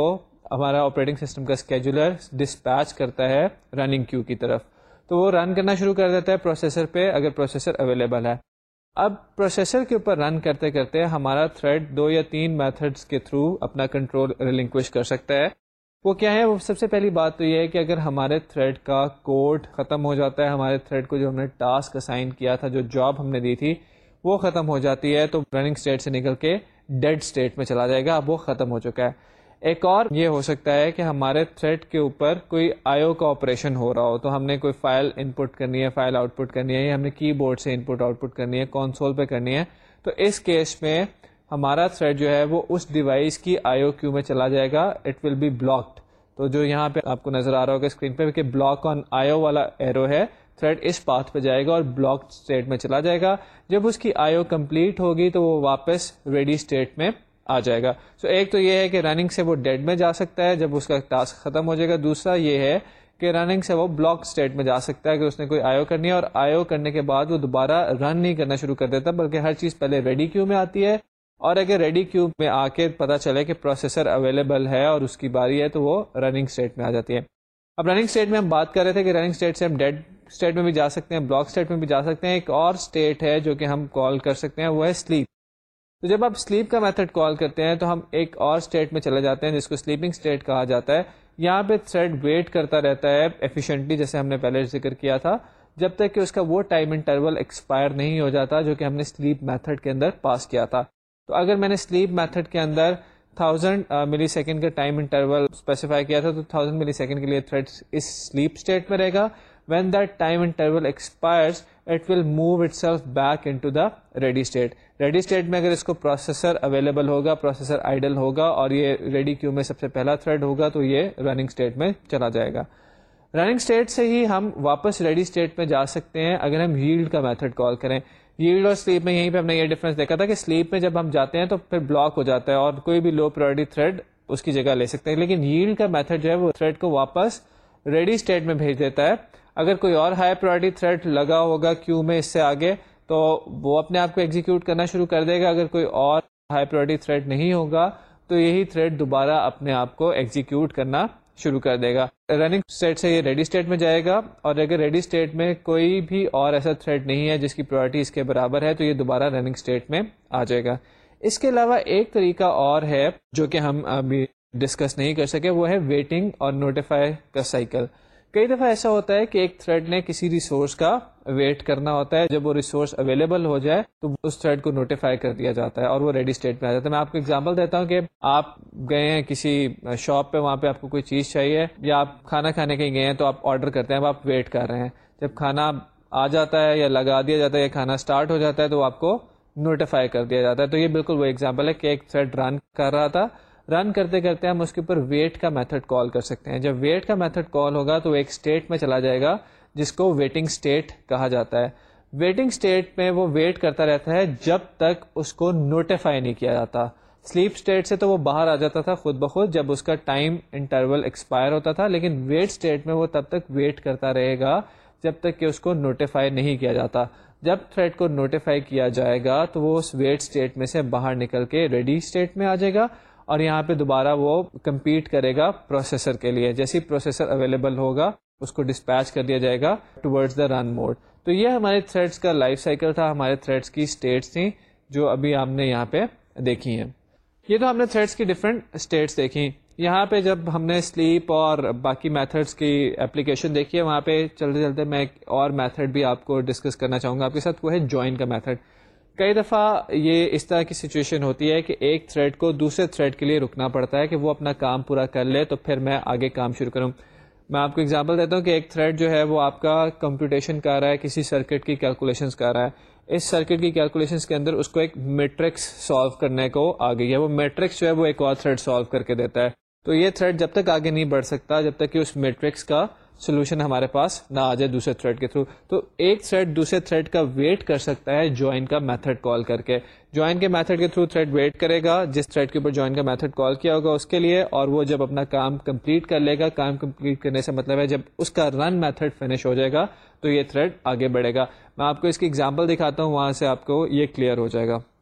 S1: ہمارا آپریٹنگ سسٹم کا اسکیجولر ڈسپیچ کرتا ہے رننگ کیو کی طرف. تو وہ رن کرنا شروع کر دیتا ہے پروسیسر پہ اگر پروسیسر اویلیبل ہے. اب پروسیسر کے اوپر رن کرتے کرتے ہمارا تھریڈ دو یا تین میتھڈس کے تھرو اپنا کنٹرول ریلنکوش کر سکتا ہے. وہ کیا ہے؟ وہ سب سے پہلی بات تو یہ ہے کہ اگر ہمارے تھریڈ کا کوڈ ختم ہو جاتا ہے, ہمارے تھریڈ کو جو ہم نے ٹاسک اسائن کیا تھا, جو جاب ہم نے دی تھی وہ ختم ہو جاتی ہے, تو رننگ اسٹیٹ سے نکل کے ڈیڈ اسٹیٹ میں چلا جائے گا, اب وہ ختم ہو چکا ہے. ایک اور یہ ہو سکتا ہے کہ ہمارے تھریڈ کے اوپر کوئی آئی او کا آپریشن ہو رہا ہو, تو ہم نے کوئی فائل ان پٹ کرنی ہے, فائل آؤٹ پٹ کرنی ہے, یا ہم نے کی بورڈ سے ان پٹ آؤٹ پٹ کرنی ہے, کنسول پہ کرنی ہے. تو اس کیس میں ہمارا تھریڈ جو ہے وہ اس ڈیوائس کی آئی او کیو میں چلا جائے گا, اٹ ول بی بلاکڈ. تو جو یہاں پہ آپ کو نظر آ رہا ہوگا اسکرین پہ کہ بلاک آن آئی او والا ایرو ہے, تھریڈ اس پاتھ پہ جائے گا اور بلاکڈ اسٹیٹ میں چلا جائے گا. جب اس کی آئی او کمپلیٹ ہوگی تو وہ واپس ریڈی اسٹیٹ میں آ جائے گا. سو so ایک تو یہ ہے کہ رننگ سے وہ ڈیڈ میں جا سکتا ہے جب اس کا ٹاسک ختم ہو جائے گا. دوسرا یہ ہے کہ رننگ سے وہ بلاک اسٹیٹ میں جا سکتا ہے کہ اس نے کوئی آئی او کرنی ہے, اور آئی او کرنے کے بعد وہ دوبارہ رن نہیں کرنا شروع کر دیتا, بلکہ ہر چیز پہلے ریڈی کیو میں آتی ہے, اور اگر ریڈی کیو میں آ کے پتا چلے کہ پروسیسر اویلیبل ہے اور اس کی باری ہے تو وہ رننگ اسٹیٹ میں آ جاتی ہے. اب رننگ اسٹیٹ میں ہم بات کر رہے تھے کہ رننگ اسٹیٹ سے ہم ڈیڈ اسٹیٹ میں بھی جا سکتے ہیں, بلاک اسٹیٹ میں بھی جا سکتے ہیں. ایک اور اسٹیٹ ہے جو کہ ہم کال کر سکتے ہیں, وہ ہے سلیپ. تو جب آپ سلیپ کا میتھڈ کال کرتے ہیں تو ہم ایک اور اسٹیٹ میں چلے جاتے ہیں جس کو سلیپنگ اسٹیٹ کہا جاتا ہے. یہاں پہ تھریڈ ویٹ کرتا رہتا ہے ایفیشینٹلی, جیسے ہم نے پہلے ذکر کیا تھا, جب تک کہ اس کا وہ ٹائم انٹرول ایکسپائر نہیں ہو جاتا جو کہ ہم نے سلیپ میتھڈ کے اندر پاس کیا تھا. تو اگر میں نے سلیپ میتھڈ کے اندر تھاؤزینڈ ملی سیکنڈ کا ٹائم انٹرول اسپیسیفائی کیا تھا, تو تھاؤزینڈ ملی سیکنڈ کے لیے تھریڈ اس سلیپ اسٹیٹ میں رہے گا. When that time interval expires it will move it self back into the ready state. Ready state میں اگر اس کو پروسیسر اویلیبل ہوگا, پروسیسر آئیڈل ہوگا اور یہ ریڈی کیو میں سب سے پہلا تھریڈ ہوگا, تو یہ رننگ اسٹیٹ میں چلا جائے گا. رننگ اسٹیٹ سے ہی ہم واپس ریڈی اسٹیٹ میں جا سکتے ہیں اگر ہم ییلڈ کا میتھڈ کال کریں. ییلڈ اور سلیپ میں یہیں پہ ہم نے یہ ڈفرنس دیکھا تھا کہ سلیپ میں جب ہم جاتے ہیں تو پھر بلاک ہو جاتا ہے اور کوئی بھی لو پرائرٹی تھریڈ اس کی جگہ لے سکتے ہیں, لیکن ییلڈ کا میتھڈ جو ہے وہ تھریڈ کو واپس ریڈی اسٹیٹ میں بھیج دیتا ہے. اگر کوئی اور ہائی پرائرٹی تھریڈ لگا ہوگا کیو میں اس سے آگے تو وہ اپنے آپ کو ایگزیکیوٹ کرنا شروع کر دے گا. اگر کوئی اور ہائی پرائرٹی تھریڈ نہیں ہوگا تو یہی تھریڈ دوبارہ اپنے آپ کو ایگزیکیوٹ کرنا شروع کر دے گا. رننگ اسٹیٹ سے یہ ریڈی اسٹیٹ میں جائے گا, اور اگر ریڈی اسٹیٹ میں کوئی بھی اور ایسا تھریڈ نہیں ہے جس کی پرائرٹی اس کے برابر ہے تو یہ دوبارہ رننگ اسٹیٹ میں آ جائے گا. اس کے علاوہ ایک طریقہ اور ہے جو کہ ہم ابھی ڈسکس نہیں کر سکے, وہ ہے ویٹنگ اور نوٹیفائی کا سائیکل. کئی دفعہ ایسا ہوتا ہے کہ ایک تھریڈ نے کسی ریسورس کا ویٹ کرنا ہوتا ہے, جب وہ ریسورس اویلیبل ہو جائے تو اس تھریڈ کو نوٹیفائی کر دیا جاتا ہے اور وہ ریڈی اسٹیٹ میں آ جاتا ہے. میں آپ کو ایگزامپل دیتا ہوں کہ آپ گئے ہیں کسی شاپ پہ, وہاں پہ آپ کو کوئی چیز چاہیے, یا آپ کھانا کھانے کہیں گئے ہیں تو آپ آرڈر کرتے ہیں, اب آپ ویٹ کر رہے ہیں. جب کھانا آ جاتا ہے یا لگا دیا جاتا ہے یا کھانا اسٹارٹ ہو جاتا ہے تو آپ کو نوٹیفائی کر دیا جاتا ہے. تو یہ بالکل وہ ایگزامپل ہے کہ ایک تھریڈ رن کر رہا تھا, رن کرتے کرتے ہم اس کے اوپر ویٹ کا میتھڈ کال کر سکتے ہیں. جب ویٹ کا میتھڈ کال ہوگا تو ایک اسٹیٹ میں چلا جائے گا جس کو ویٹنگ اسٹیٹ کہا جاتا ہے. ویٹنگ اسٹیٹ میں وہ ویٹ کرتا رہتا ہے جب تک اس کو نوٹیفائی نہیں کیا جاتا. سلیپ اسٹیٹ سے تو وہ باہر آ جاتا تھا خود بخود جب اس کا ٹائم انٹرول ایکسپائر ہوتا تھا, لیکن ویٹ اسٹیٹ میں وہ تب تک ویٹ کرتا رہے گا جب تک کہ اس کو نوٹیفائی نہیں کیا جاتا. جب تھریڈ کو نوٹیفائی کیا جائے گا تو وہ اس ویٹ اسٹیٹ میں سے باہر نکل کے ریڈی اسٹیٹ میں آ جائے گا, اور یہاں پہ دوبارہ وہ کمپیٹ کرے گا پروسیسر کے لیے. جیسے ہی پروسیسر اویلیبل ہوگا اس کو ڈسپیچ کر دیا جائے گا ٹورڈز دا رن موڈ. تو یہ ہمارے تھریڈس کا لائف سائیکل تھا, ہمارے تھریڈس کی اسٹیٹس تھیں جو ابھی ہم نے یہاں پہ دیکھی ہیں. یہ تو ہم نے تھریڈس کی ڈفرینٹ اسٹیٹس دیکھی. یہاں پہ جب ہم نے سلیپ اور باقی میتھڈس کی اپلیکیشن دیکھی ہے, وہاں پہ چلتے چلتے میں ایک اور میتھڈ بھی آپ کو ڈسکس کرنا چاہوں گا آپ کے ساتھ, وہ ہے جوائن کا میتھڈ. کئی دفعہ یہ اس طرح کی سچویشن ہوتی ہے کہ ایک تھریڈ کو دوسرے تھریڈ کے لیے رکنا پڑتا ہے کہ وہ اپنا کام پورا کر لے تو پھر میں آگے کام شروع کروں. میں آپ کو اگزامپل دیتا ہوں کہ ایک تھریڈ جو ہے وہ آپ کا کمپیوٹیشن کر رہا ہے, کسی سرکٹ کی کیلکولیشنز کر رہا ہے. اس سرکٹ کی کیلکولیشنز کے اندر اس کو ایک میٹرکس سالو کرنے کو آ گئی ہے. وہ میٹرکس جو ہے وہ ایک اور تھریڈ سالو کر کے دیتا ہے. تو یہ تھریڈ جب تک آگے نہیں بڑھ سکتا جب تک کہ اس میٹرکس کا سولوشن ہمارے پاس نہ آ جائے دوسرے تھریڈ کے تھرو. تو ایک تھریڈ دوسرے تھریڈ کا ویٹ کر سکتا ہے جوائن کا میتھڈ کال کر کے. جوائن کے میتھڈ کے تھرو تھریڈ ویٹ کرے گا جس تھریڈ کے اوپر جوائن کا میتھڈ کال کیا ہوگا اس کے لیے, اور وہ جب اپنا کام کمپلیٹ کر لے گا, کام کمپلیٹ کرنے سے مطلب ہے جب اس کا رن میتھڈ فنش ہو جائے گا تو یہ تھریڈ آگے بڑھے گا. میں آپ کو اس کی ایگزامپل دکھاتا ہوں, وہاں سے آپ کو یہ کلیئر ہو جائے گا.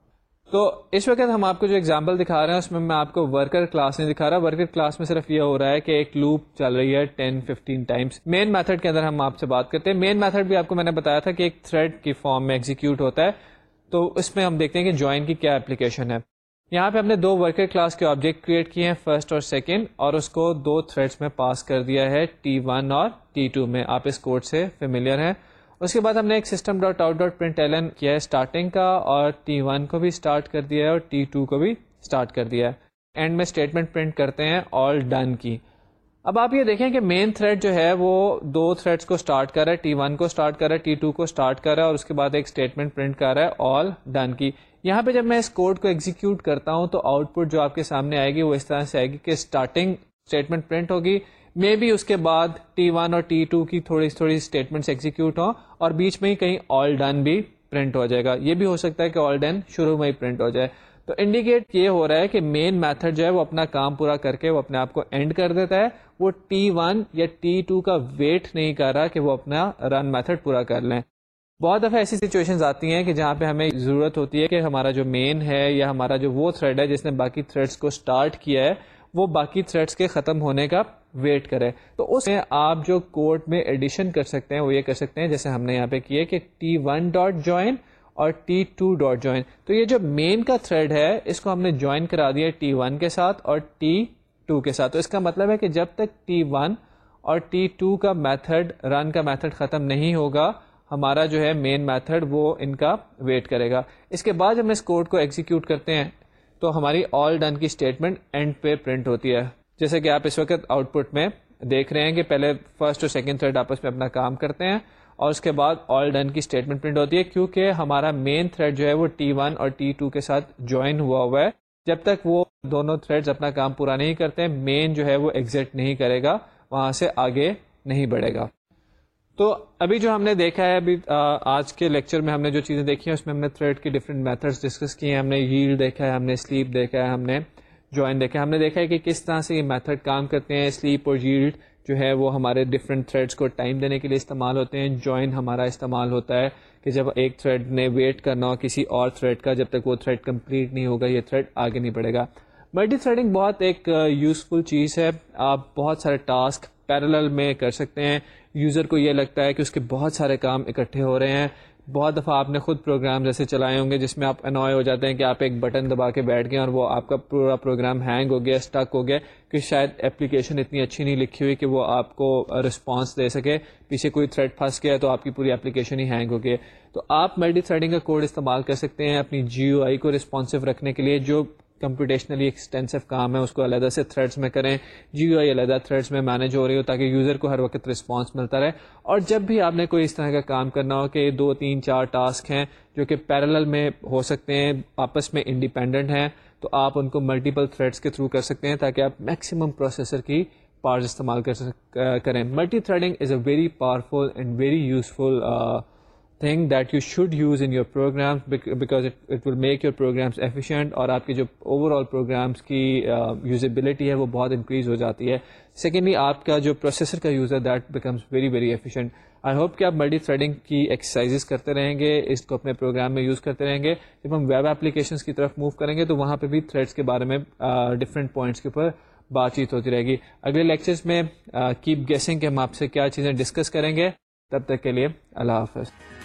S1: تو اس وقت ہم آپ کو جو ایگزامپل دکھا رہے ہیں اس میں میں آپ کو ورکر کلاس نہیں دکھا رہا. ورکر کلاس میں صرف یہ ہو رہا ہے کہ ایک لوپ چل رہی ہے ten fifteen times. Main method کے اندر ہم آپ سے بات کرتے ہیں. مین میتھڈ بھی آپ کو میں نے بتایا تھا کہ ایک تھریڈ کی فارم میں ایگزیکیوٹ ہوتا ہے. تو اس میں ہم دیکھتے ہیں کہ جوائن کی کیا اپلیکیشن ہے. یہاں پہ ہم نے دو ورکر کلاس کے آبجیکٹ کریٹ کیے ہیں, فرسٹ اور سیکنڈ, اور اس کو دو تھریڈس میں پاس کر دیا ہے ٹی ون اور ٹی ٹو میں. آپ اس کوڈ سے فیملیئر ہیں. اس کے بعد ہم نے ایک system dot out dot print Alan کیا ہے اسٹارٹنگ کا, اور ٹی ون کو بھی اسٹارٹ کر دیا ہے اور ٹی ٹو کو بھی اسٹارٹ کر دیا ہے. اینڈ میں اسٹیٹمنٹ پرنٹ کرتے ہیں آل ڈن کی. اب آپ یہ دیکھیں کہ مین تھریڈ جو ہے وہ دو تھریڈس کو اسٹارٹ کر رہا ہے, ٹی ون کو اسٹارٹ کر رہا ہے, ٹی ٹو کو اسٹارٹ کر رہا ہے, اور اس کے بعد ایک اسٹیٹمنٹ پرنٹ کر رہا ہے آل ڈن کی. یہاں پہ جب میں اس کوڈ کو ایگزیکیوٹ کرتا ہوں تو آؤٹ پٹ جو آپ کے سامنے آئے گی وہ اس طرح سے آئے گی کہ اسٹارٹنگ اسٹیٹمنٹ پرنٹ ہوگی, مے بی اس کے بعد ٹی ون اور ٹی ٹو کی تھوڑی تھوڑی اسٹیٹمنٹس ایگزیکیوٹ ہوں, اور بیچ میں ہی کہیں آل ڈن بھی پرنٹ ہو جائے گا. یہ بھی ہو سکتا ہے کہ آل ڈن شروع میں ہی پرنٹ ہو جائے. تو انڈیکیٹ یہ ہو رہا ہے کہ مین میتھڈ جو ہے وہ اپنا کام پورا کر کے وہ اپنے آپ کو اینڈ کر دیتا ہے. وہ ٹی ون یا ٹی ٹو کا ویٹ نہیں کر رہا کہ وہ اپنا رن میتھڈ پورا کر لیں. بہت دفعہ ایسی سچویشنز آتی ہیں کہ جہاں پہ ہمیں ضرورت ہوتی ہے کہ ہمارا جو مین ہے یا ہمارا جو وہ تھریڈ ہے جس نے باقی تھریڈس کو اسٹارٹ کیا ہے وہ باقی تھریڈس کے ختم ہونے کا ویٹ کرے. تو اس میں آپ جو کوڈ میں ایڈیشن کر سکتے ہیں وہ یہ کر سکتے ہیں جیسے ہم نے یہاں پہ کیا کہ ٹی ون ڈاٹ جوائن اور ٹی ٹو ڈاٹ جوائن. تو یہ جو مین کا تھریڈ ہے اس کو ہم نے جوائن کرا دیا ٹی ون کے ساتھ اور ٹی ٹو کے ساتھ. تو اس کا مطلب ہے کہ جب تک ٹی ون اور ٹی ٹو کا میتھڈ رن کا میتھڈ ختم نہیں ہوگا ہمارا جو ہے مین میتھڈ وہ ان کا ویٹ کرے گا. اس کے بعد جب ہم اس کوڈ کو ایگزیکیوٹ کرتے ہیں تو ہماری آل ڈن کی اسٹیٹمنٹ اینڈ پہ پرنٹ ہوتی ہے. جیسے کہ آپ اس وقت آؤٹ پٹ میں دیکھ رہے ہیں کہ پہلے فرسٹ اور سیکنڈ تھریڈ آپس میں اپنا کام کرتے ہیں اور اس کے بعد آل ڈن کی اسٹیٹمنٹ پرنٹ ہوتی ہے, کیونکہ ہمارا مین تھریڈ جو ہے وہ ٹی ون اور ٹی ٹو کے ساتھ جوائن ہوا ہوا ہے. جب تک وہ دونوں تھریڈز اپنا کام پورا نہیں کرتے مین جو ہے وہ ایگزٹ نہیں کرے گا, وہاں سے آگے نہیں بڑھے گا. تو ابھی جو ہم نے دیکھا ہے ابھی آج کے لیکچر میں ہم نے جو چیزیں دیکھی ہیں اس میں ہم نے تھریڈ کی ڈفرینٹ میتھڈز ڈسکس کی ہیں. ہم نے ییلڈ دیکھا ہے, ہم نے سلیپ دیکھا ہے, ہم نے جوائن دیکھا ہے. ہم نے دیکھا ہے کہ کس طرح سے یہ میتھڈ کام کرتے ہیں. سلیپ اور ییلڈ جو ہے وہ ہمارے ڈفرینٹ تھریڈس کو ٹائم دینے کے لیے استعمال ہوتے ہیں. جوائن ہمارا استعمال ہوتا ہے کہ جب ایک تھریڈ نے ویٹ کرنا ہو کسی اور تھریڈ کا, جب تک وہ تھریڈ کمپلیٹ نہیں ہوگا یہ تھریڈ آگے نہیں بڑھے گا. ملٹی تھریڈنگ بہت ایک یوزفل چیز ہے. آپ بہت سارے ٹاسک پیرالل میں کر سکتے ہیں. یوزر کو یہ لگتا ہے کہ اس کے بہت سارے کام اکٹھے ہو رہے ہیں. بہت دفعہ آپ نے خود پروگرام جیسے چلائے ہوں گے جس میں آپ انوائے ہو جاتے ہیں کہ آپ ایک بٹن دبا کے بیٹھ گئے اور وہ آپ کا پورا پروگرام ہینگ ہو گیا, اسٹک ہو گیا, کہ شاید اپلیکیشن اتنی اچھی نہیں لکھی ہوئی کہ وہ آپ کو رسپانس دے سکے. پیچھے کوئی تھریڈ پھنس گیا تو آپ کی پوری اپلیکیشن ہی ہینگ ہو گئی. تو آپ ملٹی تھریڈنگ کا کوڈ استعمال کر سکتے ہیں اپنی جی او آئی کو رسپانسو رکھنے کے لیے. جو کمپیوٹیشنلی ایکسٹینسو کام ہے اس کو علیحدہ سے تھریڈس میں کریں, جی او آئی علیحدہ تھریڈس میں مینیج ہو رہی ہو تاکہ یوزر کو ہر وقت رسپانس ملتا رہے. اور جب بھی آپ نے کوئی اس طرح کا کام کرنا ہو کہ دو تین چار ٹاسک ہیں جو کہ پیرالل میں ہو سکتے ہیں, آپس میں انڈیپینڈنٹ ہیں, تو آپ ان کو ملٹیپل تھریڈس کے تھرو کر سکتے ہیں تاکہ آپ میکسیمم پروسیسر کی پارٹس استعمال کر سک کریں. Multithreading is a very powerful and very useful thing that you should use in your programs because it, it will make your programs efficient اور آپ کی جو overall programs کی یوزیبلٹی ہے وہ بہت انکریز ہو جاتی ہے. سیکنڈلی آپ کا جو پروسیسر کا یوز ہے that becomes very very efficient. I hope کہ آپ ملٹی تھریڈنگ کی ایکسرسائزز کرتے رہیں گے, اس کو اپنے پروگرام میں یوز کرتے رہیں گے. جب ہم ویب اپلیکیشنس کی طرف موو کریں گے تو وہاں پہ بھی تھریڈس کے بارے میں ڈفرینٹ پوائنٹس کے اوپر بات چیت ہوتی رہے گی. اگلے لیکچرز میں کیپ گیسنگ کہ ہم آپ سے کیا چیزیں ڈسکس کریں گے. تب تک کے لیے اللہ حافظ.